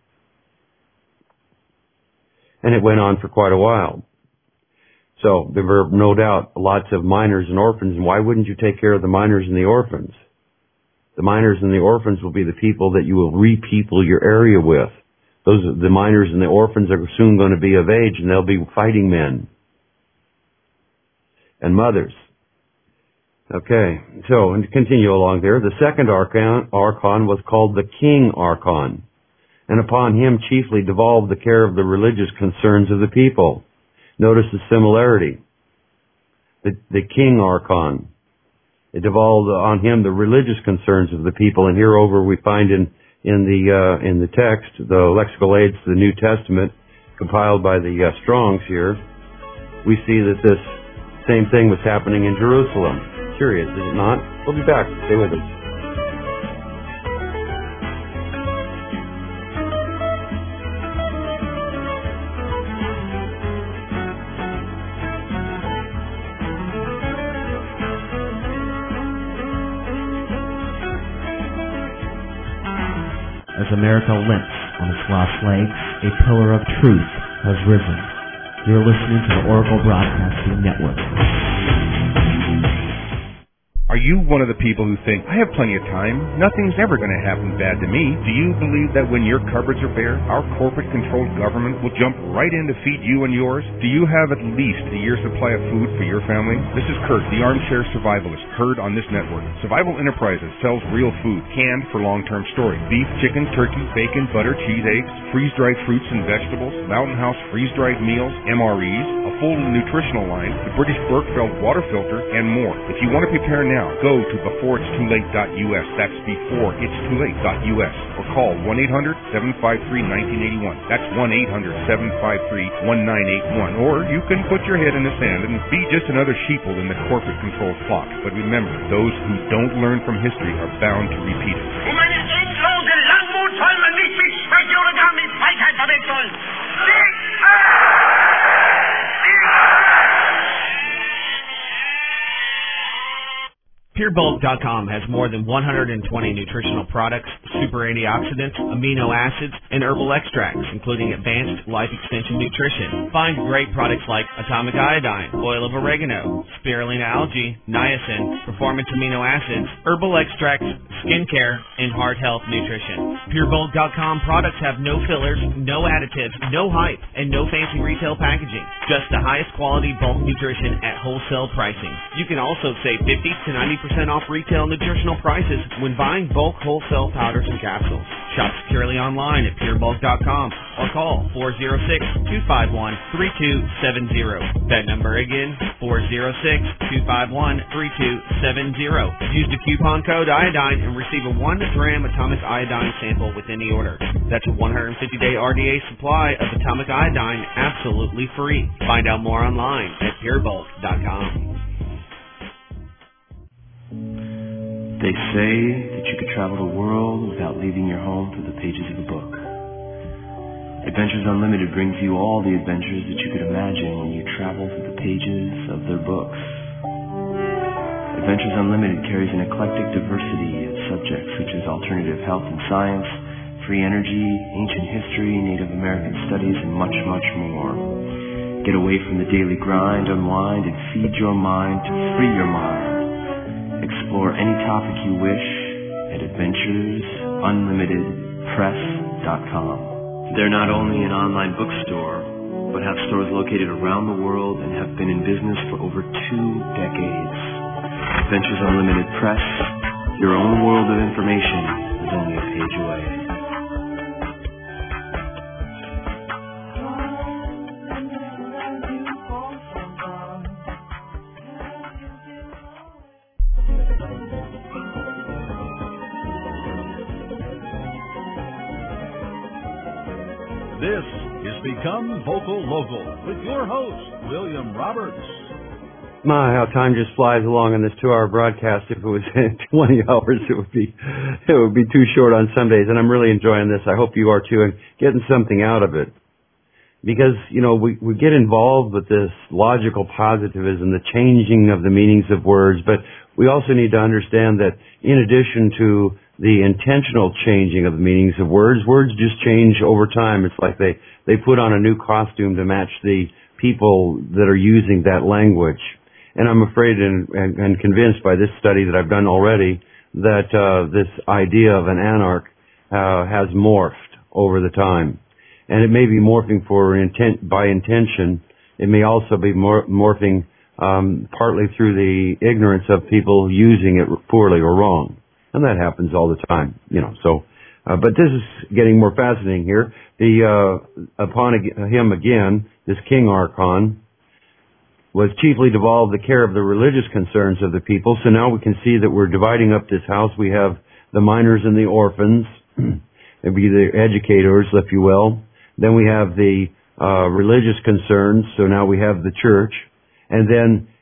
And it went on for quite a while. So there were no doubt lots of minors and orphans, and why wouldn't you take care of the minors and the orphans? The minors and the orphans will be the people that you will repeople your area with. The minors and the orphans are soon going to be of age, and they'll be fighting men and mothers. Okay, so and to continue along there, the second archon was called the king archon, and upon him chiefly devolved the care of the religious concerns of the people. Notice the similarity. The king archon, it devolved on him the religious concerns of the people, and hereover we find in the text, the lexical aids to the New Testament, compiled by the Strongs here, we see that this same thing was happening in Jerusalem. curious, is it not? We'll be back. Stay with us.
As America limps on its last legs, a pillar of truth has risen. You're listening to the Oracle Broadcasting Network.
Are you one of the people who think, I have plenty of time, nothing's ever going to happen bad to me? Do you believe that when your cupboards are bare, our corporate-controlled government will jump right in to feed you and yours? Do you have at least a year's supply of food for your family? This is Kurt, the armchair survivalist, heard on this network. Survival Enterprises sells real food, canned for long-term storage. Beef, chicken, turkey, bacon, butter, cheese, eggs, freeze-dried fruits and vegetables, Mountain House freeze-dried meals, MREs, a full nutritional line, the British Berkefeld water filter, and more. If you want to prepare now, go to beforeitstoolate.us. That's beforeitstoolate.us. Or call 1-800-753-1981. That's 1-800-753-1981. Or you can put your head in the sand and be just another sheeple in the corporate-controlled flock. But remember, those who don't learn from history are bound to repeat it.
Meine endlose Langmut soll man nicht mit Schwäche oder gar mit Feigheit verwechseln.
PureBulk.com has more than 120 nutritional products, super antioxidants, amino acids, and herbal extracts, including advanced life extension nutrition. Find great products like atomic iodine, oil of oregano, spirulina algae, niacin, performance amino acids, herbal extracts, skincare, and heart health nutrition. PureBulk.com products have no fillers, no additives, no hype, and no fancy retail packaging. Just the highest quality bulk nutrition at wholesale pricing. You can also save 50 to 90% off retail nutritional prices when buying bulk wholesale powders and capsules. Shop securely online at purebulk.com or call 406-251-3270. That number again, 406-251-3270. Use the coupon code iodine and receive a 1-gram atomic iodine sample with any order. That's a 150-day RDA supply of atomic iodine absolutely free. Find out more online at purebulk.com.
They say that you could travel the world without leaving your home through the pages of a book. Adventures Unlimited brings you all the adventures that you could imagine when you travel through the pages of their books. Adventures Unlimited carries an eclectic diversity of subjects such as alternative health and science, free energy, ancient history, Native American studies, and much, much more. Get away from the daily grind, unwind, and feed your mind to free your mind. Explore any topic you wish at AdventuresUnlimitedPress.com. They're not only an online bookstore, but have stores located around the world and have been in business for over 2 decades. Adventures Unlimited Press, your own world of information is only a page away.
This is Become Vocal Local with your host, William Roberts.
My, how time just flies along on this 2-hour broadcast. If it was 20 hours, it would be too short on some days. And I'm really enjoying this. I hope you are too, and getting something out of it. Because, we get involved with this logical positivism, the changing of the meanings of words, but we also need to understand that in addition to the intentional changing of the meanings of words just change over time. It's like they put on a new costume to match the people that are using that language. And I'm afraid and convinced by this study that I've done already that this idea of an anarch has morphed over the time. And it may be morphing by intention. It may also be morphing partly through the ignorance of people using it poorly or wrong. And that happens all the time, but this is getting more fascinating here. Upon him again, this King Archon was chiefly devolved the care of the religious concerns of the people. So now we can see that we're dividing up this house. We have the minors and the orphans, maybe the educators, if you will. Then we have the religious concerns. So now we have the church. And then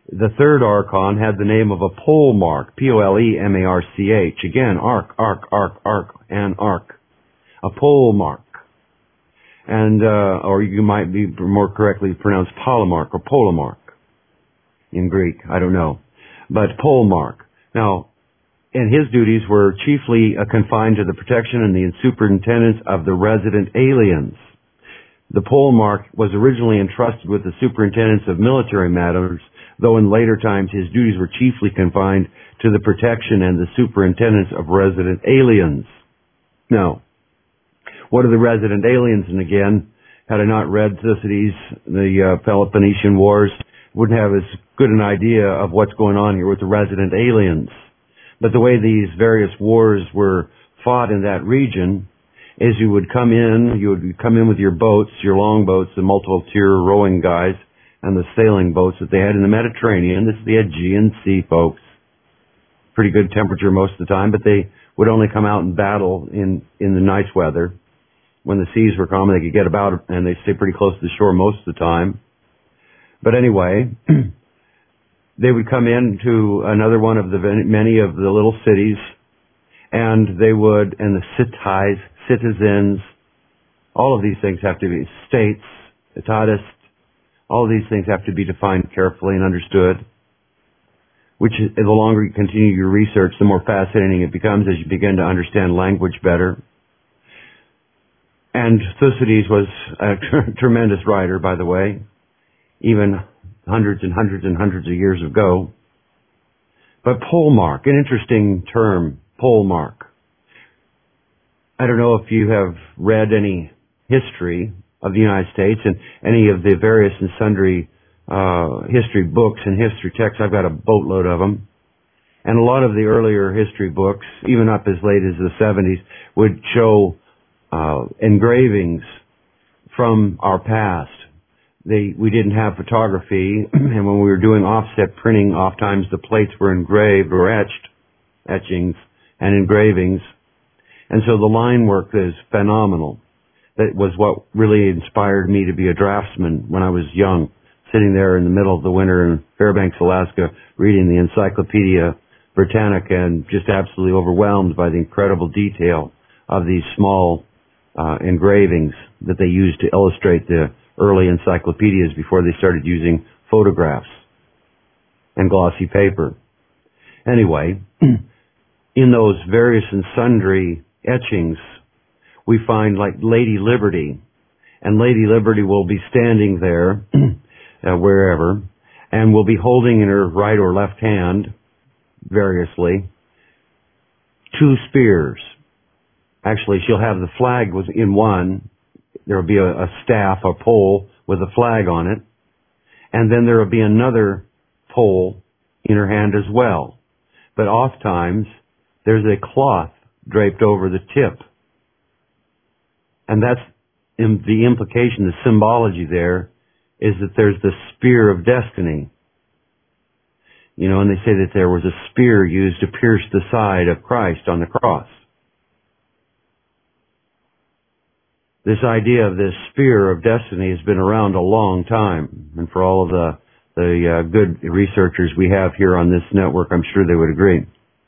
The third archon had the name of a pole mark, P-O-L-E-M-A-R-C-H. Again, arc, and arc. A pole mark. And, or you might be more correctly pronounced polemark or polemark in Greek. I don't know. But pole mark. Now, and his duties were chiefly confined to the protection and the superintendence of the resident aliens. The pole mark was originally entrusted with the superintendence of military matters, though in later times his duties were chiefly confined to the protection and the superintendence of resident aliens. Now, what are the resident aliens? And again, had I not read Thucydides, the Peloponnesian Wars, wouldn't have as good an idea of what's going on here with the resident aliens. But the way these various wars were fought in that region is you would come in with your boats, your longboats, the multiple-tier rowing guys, and the sailing boats that they had in the Mediterranean. This is the Aegean Sea, folks. Pretty good temperature most of the time, but they would only come out and battle in the nice weather. When the seas were calm, they could get about, and they stay pretty close to the shore most of the time. But anyway, they would come into another one of the many of the little cities, and they would, and the citizens, all of these things have to be states, etatis, all of these things have to be defined carefully and understood, which the longer you continue your research, the more fascinating it becomes as you begin to understand language better. And Thucydides was a tremendous writer, by the way, even hundreds and hundreds and hundreds of years ago. But pole mark, an interesting term, pole mark. I don't know if you have read any history of the United States and any of the various and sundry history books and history texts. I've got a boatload of them. And a lot of the earlier history books, even up as late as the 70s, would show engravings from our past. We didn't have photography, and when we were doing offset printing, oftentimes the plates were engraved or etchings and engravings. And so the line work is phenomenal. That was what really inspired me to be a draftsman when I was young, sitting there in the middle of the winter in Fairbanks, Alaska, reading the Encyclopedia Britannica and just absolutely overwhelmed by the incredible detail of these small engravings that they used to illustrate the early encyclopedias before they started using photographs and glossy paper. Anyway, in those various and sundry etchings, we find like Lady Liberty, and Lady Liberty will be standing there, wherever, and will be holding in her right or left hand, variously, 2 spears. Actually, she'll have the flag in one. There will be a staff, a pole with a flag on it. And then there will be another pole in her hand as well. But oftentimes, there's a cloth draped over the tip. And that's the implication, the symbology there, is that there's the spear of destiny. You know, and they say that there was a spear used to pierce the side of Christ on the cross. This idea of this spear of destiny has been around a long time, and for all of the good researchers we have here on this network, I'm sure they would agree.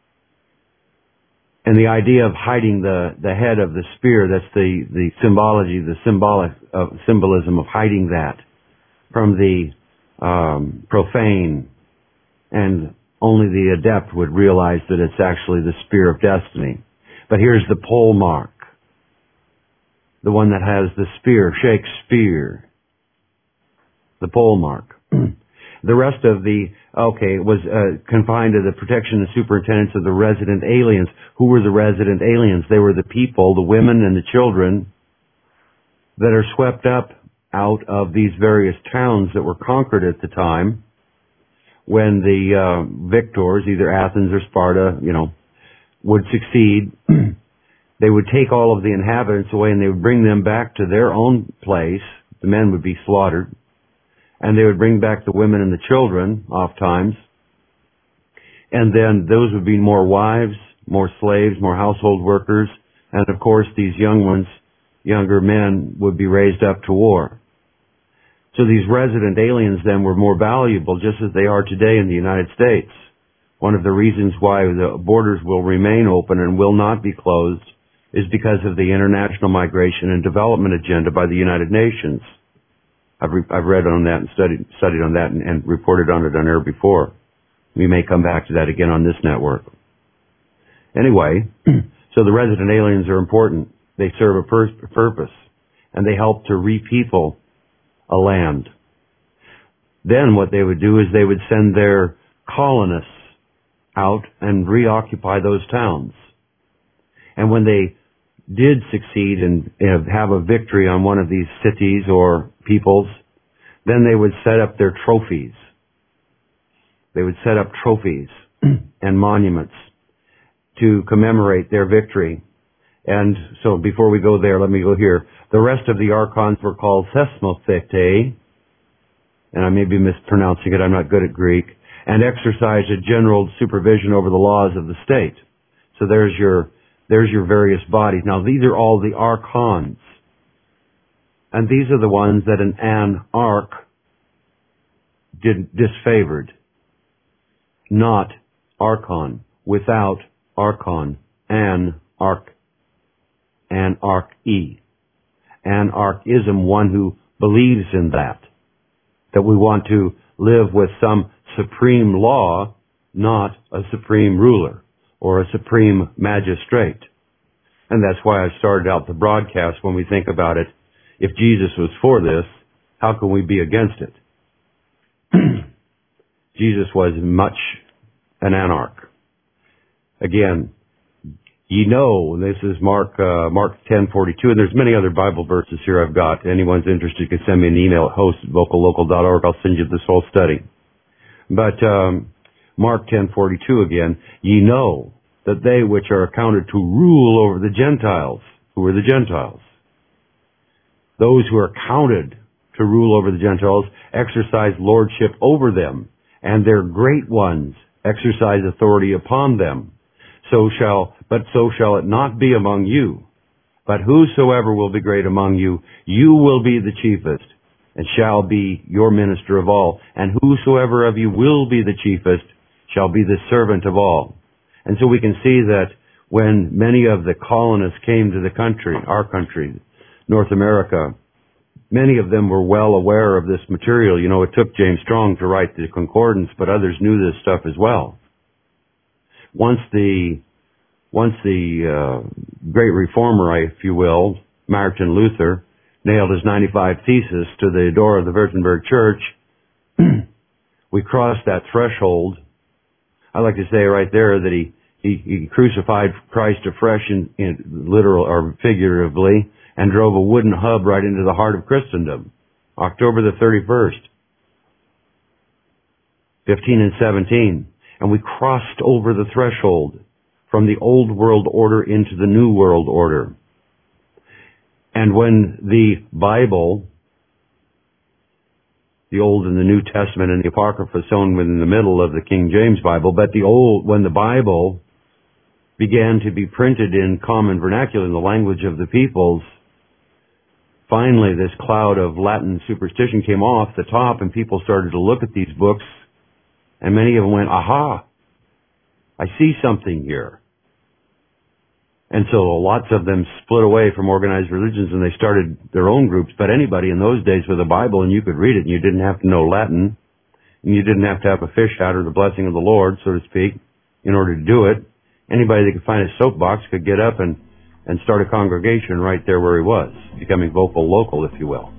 And the idea of hiding the head of the spear, that's the symbology, the symbolism of hiding that from the profane, and only the adept would realize that it's actually the spear of destiny. But here's the pole mark. The one that has the spear, Shakespeare. The pole mark. The rest of it was confined to the protection and superintendence of the resident aliens. Who were the resident aliens? They were the people, the women and the children that are swept up out of these various towns that were conquered at the time when the victors, either Athens or Sparta, would succeed. They would take all of the inhabitants away and they would bring them back to their own place. The men would be slaughtered. And they would bring back the women and the children, oftentimes. And then those would be more wives, more slaves, more household workers. And of course, these younger men, would be raised up to war. So these resident aliens then were more valuable, just as they are today in the United States. One of the reasons why the borders will remain open and will not be closed is because of the international migration and development agenda by the United Nations. I've read on that and studied on that and reported on it on air before. We may come back to that again on this network. Anyway, so the resident aliens are important. They serve a purpose, and they help to repeople a land. Then what they would do is they would send their colonists out and reoccupy those towns. And when they did succeed and have a victory on one of these cities or peoples, then they would set up their trophies. They would set up trophies and monuments to commemorate their victory. And so before we go there, let me go here. The rest of the archons were called thesmothete, and I may be mispronouncing it, I'm not good at Greek, and exercised a general supervision over the laws of the state. So there's your various bodies. Now these are all the archons. And these are the ones that an anarch disfavored. Not archon. Without archon. Anarchy. Anarchism, one who believes in that. That we want to live with some supreme law, not a supreme ruler or a supreme magistrate. And that's why I started out the broadcast when we think about it. If Jesus was for this, how can we be against it? Jesus was much an anarch. Again, ye know, this is Mark 10:42, and there's many other Bible verses here I've got. Anyone's interested can send me an email at host@vocallocal.org. I'll send you this whole study. But Mark 10:42 again, ye know that they which are accounted to rule over the Gentiles. Who are the Gentiles? Those who are counted to rule over the Gentiles exercise lordship over them, and their great ones exercise authority upon them. So shall it not be among you. But whosoever will be great among you, you will be the chiefest, and shall be your minister of all. And whosoever of you will be the chiefest shall be the servant of all. And so we can see that when many of the colonists came to the country, our country, North America, many of them were well aware of this material. You know, it took James Strong to write the Concordance, but others knew this stuff as well. Once the great reformer, if you will, Martin Luther, nailed his 95 Theses to the door of the Wittenberg Church, we crossed that threshold. I like to say right there that he crucified Christ afresh in literal or figuratively, and drove a wooden hub right into the heart of Christendom. October the 31st, 15 and 17. And we crossed over the threshold from the old world order into the new world order. And when the Bible, the Old and the New Testament and the Apocrypha sewn within the middle of the King James Bible, but when the Bible began to be printed in common vernacular, in the language of the peoples, finally this cloud of Latin superstition came off the top, and people started to look at these books, and many of them went, aha, I see something here. And so lots of them split away from organized religions, and they started their own groups. But anybody in those days with a Bible, and you could read it, and you didn't have to know Latin, and you didn't have to have a fish hat or the blessing of the Lord, so to speak, in order to do it. Anybody that could find a soapbox could get up and start a congregation right there where he was, becoming vocal local, if you will.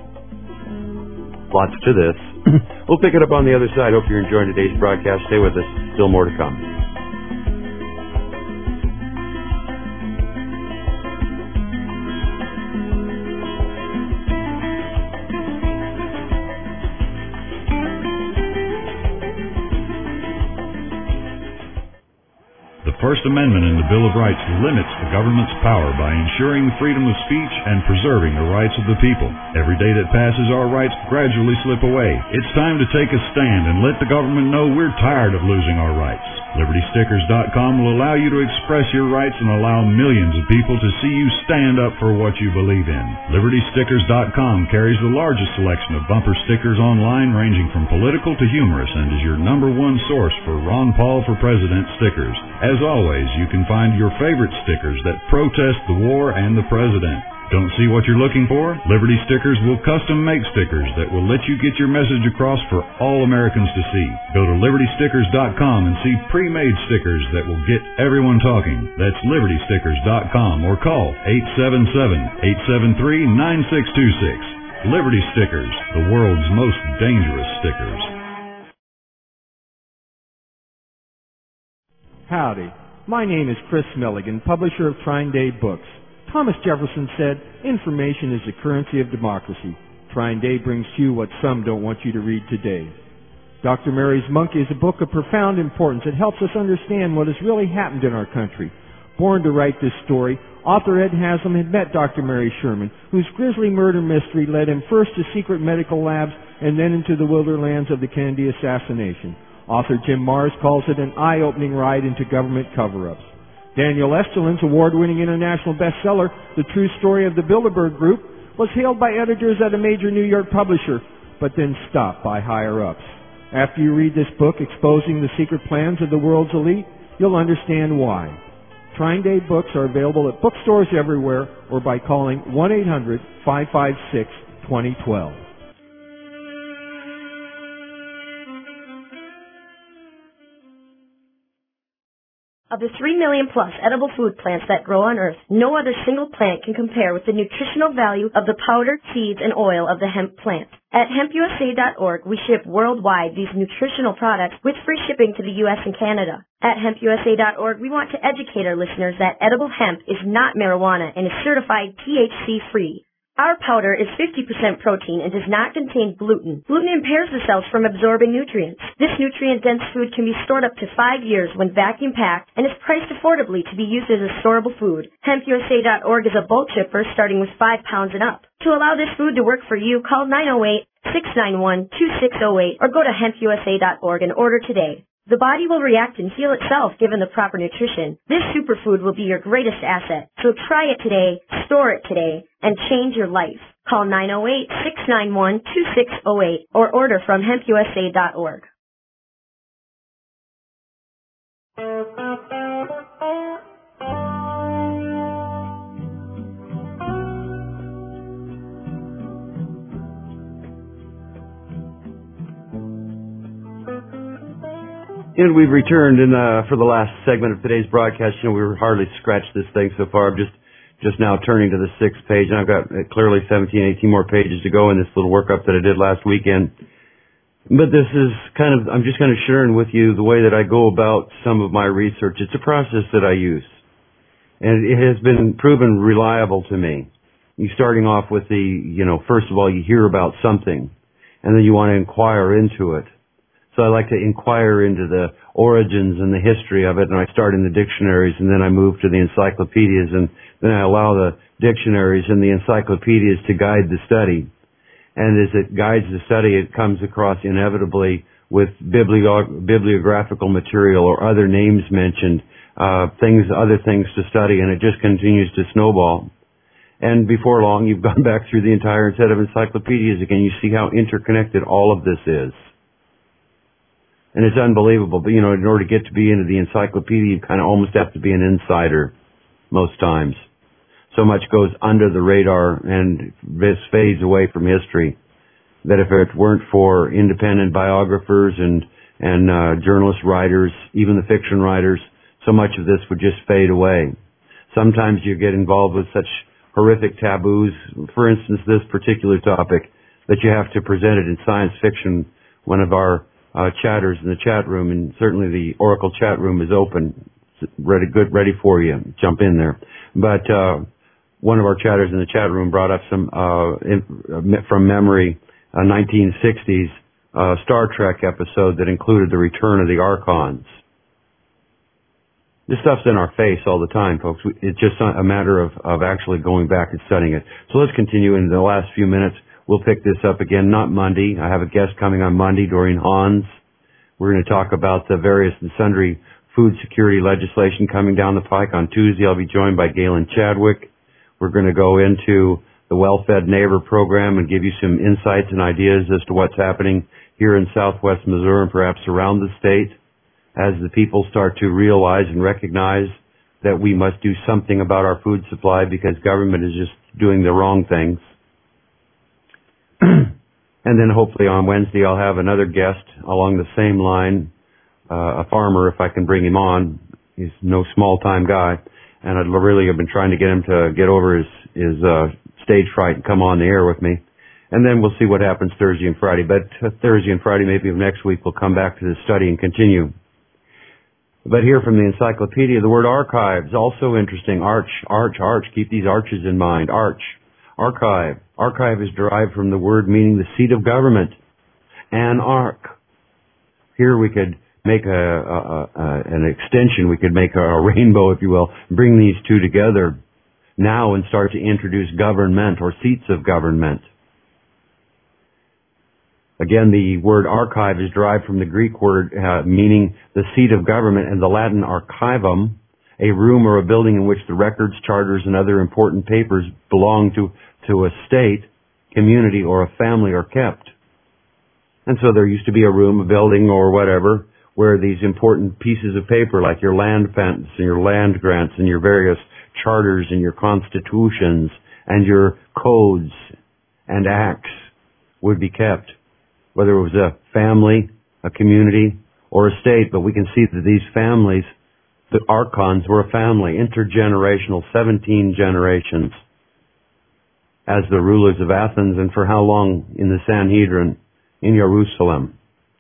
Lots to this. We'll pick it up on the other side. Hope you're enjoying today's broadcast. Stay with us. Still more to come.
First Amendment in the Bill of Rights limits the government's power by ensuring freedom of speech and preserving the rights of the people. Every day that passes, our rights gradually slip away. It's time to take a stand and let the government know we're tired of losing our rights. LibertyStickers.com will allow you to express your rights and allow millions of people to see you stand up for what you believe in. LibertyStickers.com carries the largest selection of bumper stickers online, ranging from political to humorous, and is your #1 source for Ron Paul for President stickers. As always, you can find your favorite stickers that protest the war and the president. Don't see what you're looking for? Liberty Stickers will custom make stickers that will let you get your message across for all Americans to see. Go to LibertyStickers.com and see pre-made stickers that will get everyone talking. That's LibertyStickers.com or call 877-873-9626. Liberty Stickers, the world's most dangerous stickers.
Howdy. My name is Chris Milligan, publisher of Trine Day Books. Thomas Jefferson said, information is the currency of democracy. Trine Day brings to you what some don't want you to read today. Dr. Mary's Monkey is a book of profound importance. It helps us understand what has really happened in our country. Born to write this story, author Ed Haslam had met Dr. Mary Sherman, whose grisly murder mystery led him first to secret medical labs and then into the wilderlands of the Kennedy assassination. Author Jim Marrs calls it an eye-opening ride into government cover-ups. Daniel Esterlin's award-winning international bestseller, The True Story of the Bilderberg Group, was hailed by editors at a major New York publisher, but then stopped by higher-ups. After you read this book exposing the secret plans of the world's elite, you'll understand why. Trine Day Books are available at bookstores everywhere or by calling 1-800-556-2012.
Of the 3 million plus edible food plants that grow on Earth, no other single plant can compare with the nutritional value of the powder, seeds, and oil of the hemp plant. At hempusa.org, we ship worldwide these nutritional products with free shipping to the U.S. and Canada. At hempusa.org, we want to educate our listeners that edible hemp is not marijuana and is certified THC-free. Our powder is 50% protein and does not contain gluten. Gluten impairs the cells from absorbing nutrients. This nutrient-dense food can be stored up to 5 years when vacuum-packed and is priced affordably to be used as a storable food. HempUSA.org is a bulk shipper starting with 5 pounds and up. To allow this food to work for you, call 908-691-2608 or go to hempusa.org and order today. The body will react and heal itself given the proper nutrition. This superfood will be your greatest asset. So try it today, store it today, and change your life. Call 908-691-2608 or order from hempusa.org.
And we've returned for the last segment of today's broadcast. You know, we've hardly scratched this thing so far. I'm just now turning to the 6th page, and I've got clearly 17, 18 more pages to go in this little workup that I did last weekend. But this is I'm just kind of sharing with you the way that I go about some of my research. It's a process that I use, and it has been proven reliable to me. You starting off with first of all, you hear about something, and then you want to inquire into it. So I like to inquire into the origins and the history of it, and I start in the dictionaries, and then I move to the encyclopedias, and then I allow the dictionaries and the encyclopedias to guide the study. And as it guides the study, it comes across inevitably with bibliographical material or other names mentioned, other things to study, and it just continues to snowball. And before long, you've gone back through the entire set of encyclopedias again. You see how interconnected all of this is. And it's unbelievable. But, in order to get to be into the encyclopedia, you kind of almost have to be an insider most times. So much goes under the radar and this fades away from history that if it weren't for independent biographers and journalist writers, even the fiction writers, so much of this would just fade away. Sometimes you get involved with such horrific taboos, for instance, this particular topic, that you have to present it in science fiction. One of our chatters in the chat room, and certainly the Oracle chat room is open, ready for you. Jump in there. But one of our chatters in the chat room brought up some from memory, 1960s Star Trek episode that included the return of the Archons. This stuff's in our face all the time, folks. It's just a matter of actually going back and studying it. So let's continue in the last few minutes. We'll pick this up again, not Monday. I have a guest coming on Monday, Doreen Hans. We're going to talk about the various and sundry food security legislation coming down the pike. On Tuesday, I'll be joined by Galen Chadwick. We're going to go into the Well-Fed Neighbor program and give you some insights and ideas as to what's happening here in southwest Missouri and perhaps around the state as the people start to realize and recognize that we must do something about our food supply because government is just doing the wrong things. And then hopefully on Wednesday I'll have another guest along the same line, a farmer if I can bring him on. He's no small-time guy, and I'd really have been trying to get him to get over his stage fright and come on the air with me. And then we'll see what happens Thursday and Friday. But Thursday and Friday, maybe of next week, we'll come back to the study and continue. But here from the encyclopedia, the word archives, also interesting. Arch. Keep these arches in mind. Arch. Archive. Archive is derived from the word meaning the seat of government. An ark. Here we could make an extension. We could make a rainbow, if you will, bring these two together now and start to introduce government or seats of government. Again, the word archive is derived from the Greek word meaning the seat of government and the Latin archivum, a room or a building in which the records, charters, and other important papers belong to a state, community, or a family are kept. And so there used to be a room, a building, or whatever, where these important pieces of paper, like your land patents and your land grants and your various charters and your constitutions and your codes and acts would be kept. Whether it was a family, a community, or a state, but we can see that these families, the archons were a family, intergenerational, 17 generations, as the rulers of Athens, and for how long in the Sanhedrin in Jerusalem.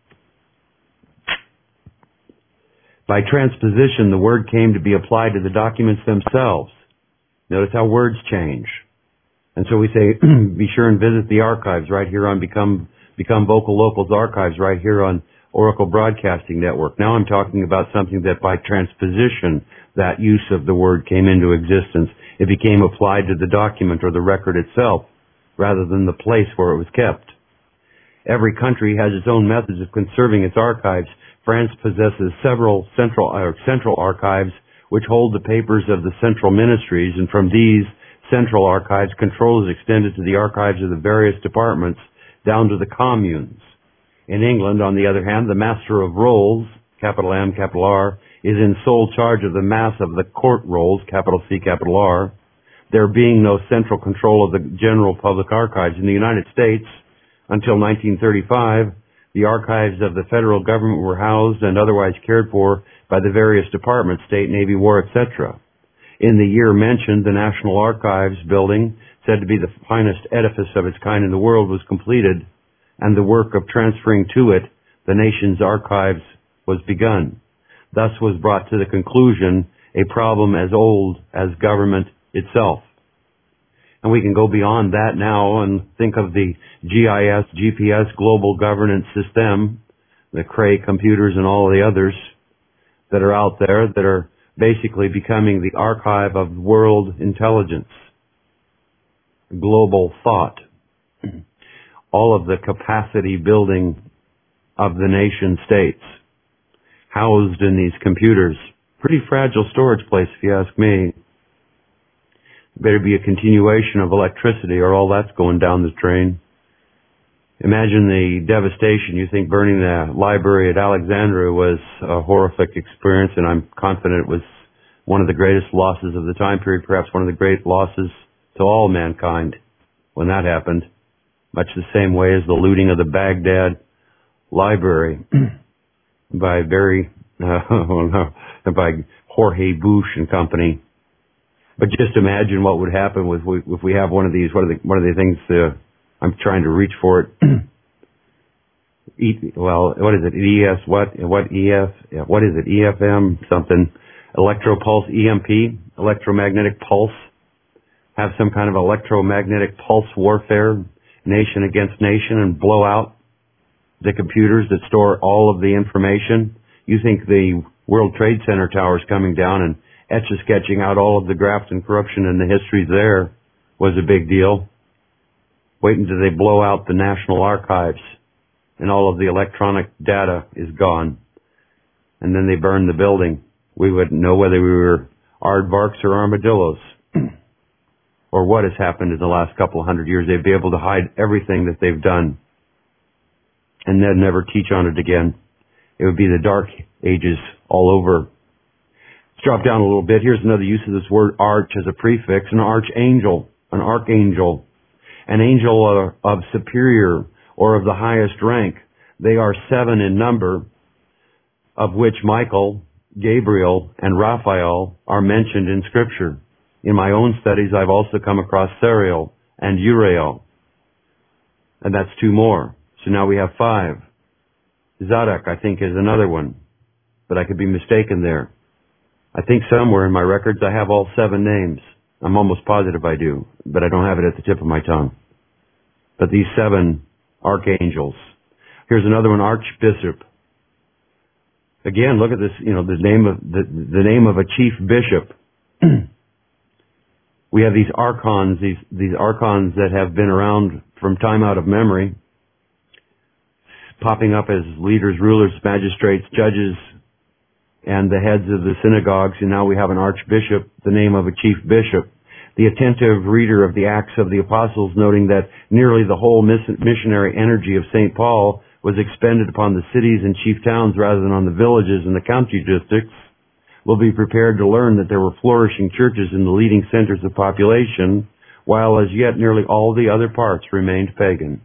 By transposition, the word came to be applied to the documents themselves. Notice how words change. And so we say, be sure and visit the archives right here on Become Vocal Locals archives right here on Oracle Broadcasting Network. Now I'm talking about something that by transposition, that use of the word came into existence. It became applied to the document or the record itself rather than the place where it was kept. Every country has its own methods of conserving its archives. France possesses several central archives which hold the papers of the central ministries, and from these central archives, control is extended to the archives of the various departments down to the communes. In England, on the other hand, the Master of Rolls, capital M, capital R, is in sole charge of the mass of the court rolls, capital C, capital R, there being no central control of the general public archives. In the United States, until 1935, the archives of the federal government were housed and otherwise cared for by the various departments, state, Navy, War, etc. In the year mentioned, the National Archives building, said to be the finest edifice of its kind in the world, was completed, and the work of transferring to it the nation's archives was begun. Thus was brought to the conclusion a problem as old as government itself. And we can go beyond that now and think of the GIS, GPS, Global Governance System, the Cray computers and all the others that are out there that are basically becoming the archive of world intelligence, global thought, all of the capacity building of the nation states housed in these computers. Pretty fragile storage place, if you ask me. Better be a continuation of electricity or all that's going down the drain. Imagine the devastation. You think burning the library at Alexandria was a horrific experience, and I'm confident it was one of the greatest losses of the time period, perhaps one of the great losses to all mankind when that happened, much the same way as the looting of the Baghdad library by by Jorge Bush and company. But just imagine what would happen if we have one of these. What are the things? I'm trying to reach for it. What is it? ES? What EF? What is it? EFM? Something? Electropulse? EMP? Electromagnetic pulse? Have some kind of electromagnetic pulse warfare, nation against nation, and blow out the computers that store all of the information. You think the World Trade Center towers coming down and etch-a-sketching out all of the graft and corruption and the histories there was a big deal. Wait until they blow out the National Archives and all of the electronic data is gone. And then they burn the building. We wouldn't know whether we were aardvarks or armadillos. Or what has happened in the last couple of hundred years. They'd be able to hide everything that they've done. And they'd never teach on it again. It would be the dark ages all over. Let's drop down a little bit. Here's another use of this word arch as a prefix. An archangel, an archangel, an angel of superior or of the highest rank. They are 7 in number, of which Michael, Gabriel, and Raphael are mentioned in Scripture. In my own studies, I've also come across Sariel and Uriel. And that's 2 more. So now we have 5. Zadok, I think, is another one. But I could be mistaken there. I think somewhere in my records I have all 7 names. I'm almost positive I do, but I don't have it at the tip of my tongue. But these 7 archangels. Here's another one, archbishop. Again, look at this, the name of a chief bishop. We have these archons, these archons that have been around from time out of memory, popping up as leaders, rulers, magistrates, judges, and the heads of the synagogues, and now we have an archbishop, the name of a chief bishop. The attentive reader of the Acts of the Apostles, noting that nearly the whole missionary energy of St. Paul was expended upon the cities and chief towns rather than on the villages and the county districts, will be prepared to learn that there were flourishing churches in the leading centers of population, while as yet nearly all the other parts remained pagan.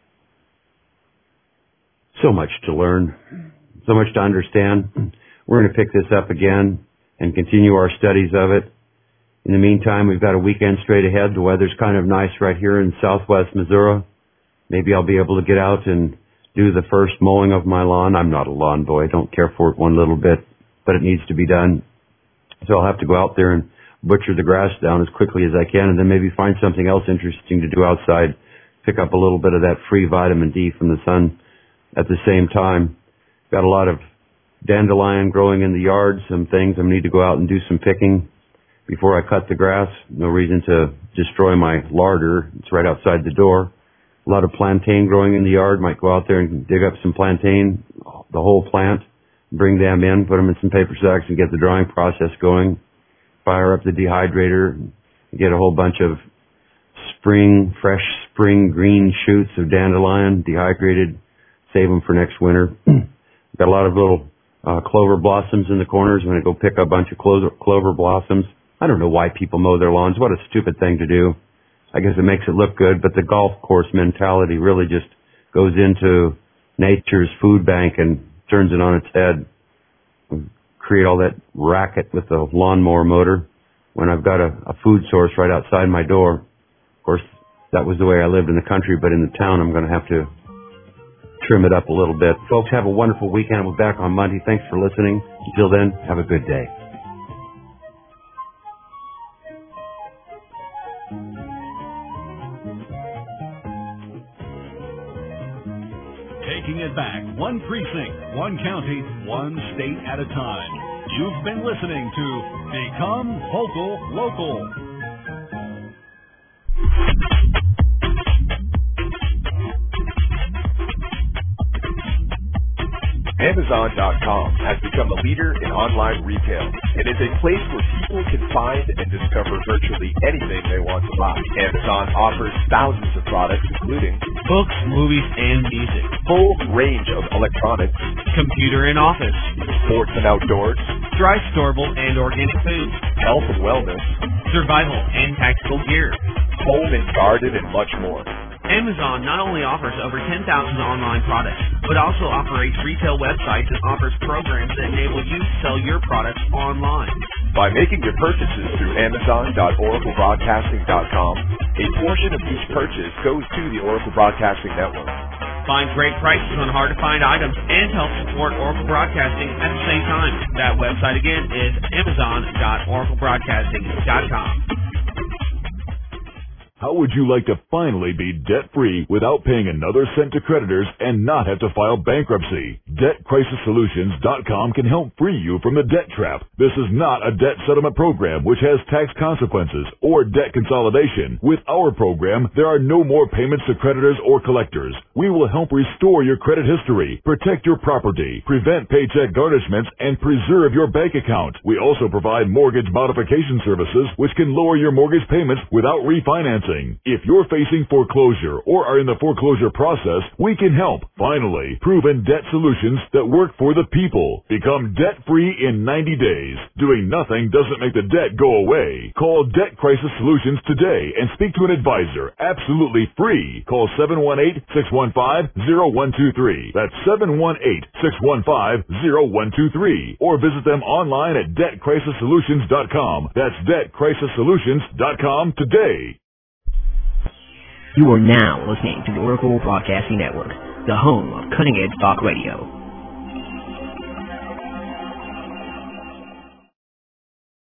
So much to learn, so much to understand. We're going to pick this up again and continue our studies of it. In the meantime, we've got a weekend straight ahead. The weather's kind of nice right here in southwest Missouri. Maybe I'll be able to get out and do the first mowing of my lawn. I'm not a lawn boy. I don't care for it one little bit, but it needs to be done. So I'll have to go out there and butcher the grass down as quickly as I can and then maybe find something else interesting to do outside. Pick up a little bit of that free vitamin D from the sun at the same time. Got a lot of dandelion growing in the yard, some things. I need to go out and do some picking before I cut the grass. No reason to destroy my larder. It's right outside the door. A lot of plantain growing in the yard. Might go out there and dig up some plantain, the whole plant, bring them in, put them in some paper sacks and get the drying process going. Fire up the dehydrator, get a whole bunch of fresh spring green shoots of dandelion, dehydrated, save them for next winter. Got a lot of little clover blossoms in the corners. I'm going to go pick a bunch of clover blossoms. I don't know why people mow their lawns. What a stupid thing to do. I guess it makes it look good, but the golf course mentality really just goes into nature's food bank and turns it on its head. Create all that racket with the lawnmower motor when I've got a food source right outside my door. Of course, that was the way I lived in the country, but in the town I'm going to have to trim it up a little bit. Folks, have a wonderful weekend. We'll be back on Monday. Thanks for listening. Until then, have a good day.
Taking it back, one precinct, one county, one state at a time. You've been listening to Become Vocal Local.
Amazon.com has become a leader in online retail. It is a place where people can find and discover virtually anything they want to buy. Amazon offers thousands of products, including
books, movies, and music,
full range of electronics,
computer and office,
sports and outdoors,
dry, storable, and organic food,
health and wellness,
survival and tactical gear,
home and garden, and much more.
Amazon not only offers over 10,000 online products, but also operates retail websites and offers programs that enable you to sell your products online.
By making your purchases through Amazon.OracleBroadcasting.com, a portion of each purchase goes to the Oracle Broadcasting Network.
Find great prices on hard-to-find items and help support Oracle Broadcasting at the same time. That website again is Amazon.OracleBroadcasting.com.
How would you like to finally be debt-free without paying another cent to creditors and not have to file bankruptcy? DebtCrisisSolutions.com can help free you from the debt trap. This is not a debt settlement program which has tax consequences or debt consolidation. With our program, there are no more payments to creditors or collectors. We will help restore your credit history, protect your property, prevent paycheck garnishments, and preserve your bank account. We also provide mortgage modification services which can lower your mortgage payments without refinancing. If you're facing foreclosure or are in the foreclosure process, we can help. Finally, proven debt solutions that work for the people. Become debt-free in 90 days. Doing nothing doesn't make the debt go away. Call Debt Crisis Solutions today and speak to an advisor. Absolutely free. Call 718-615-0123. That's 718-615-0123. Or visit them online at DebtCrisisSolutions.com. That's DebtCrisisSolutions.com today.
You are now listening to the Oracle Broadcasting Network, the home of cutting-edge talk radio.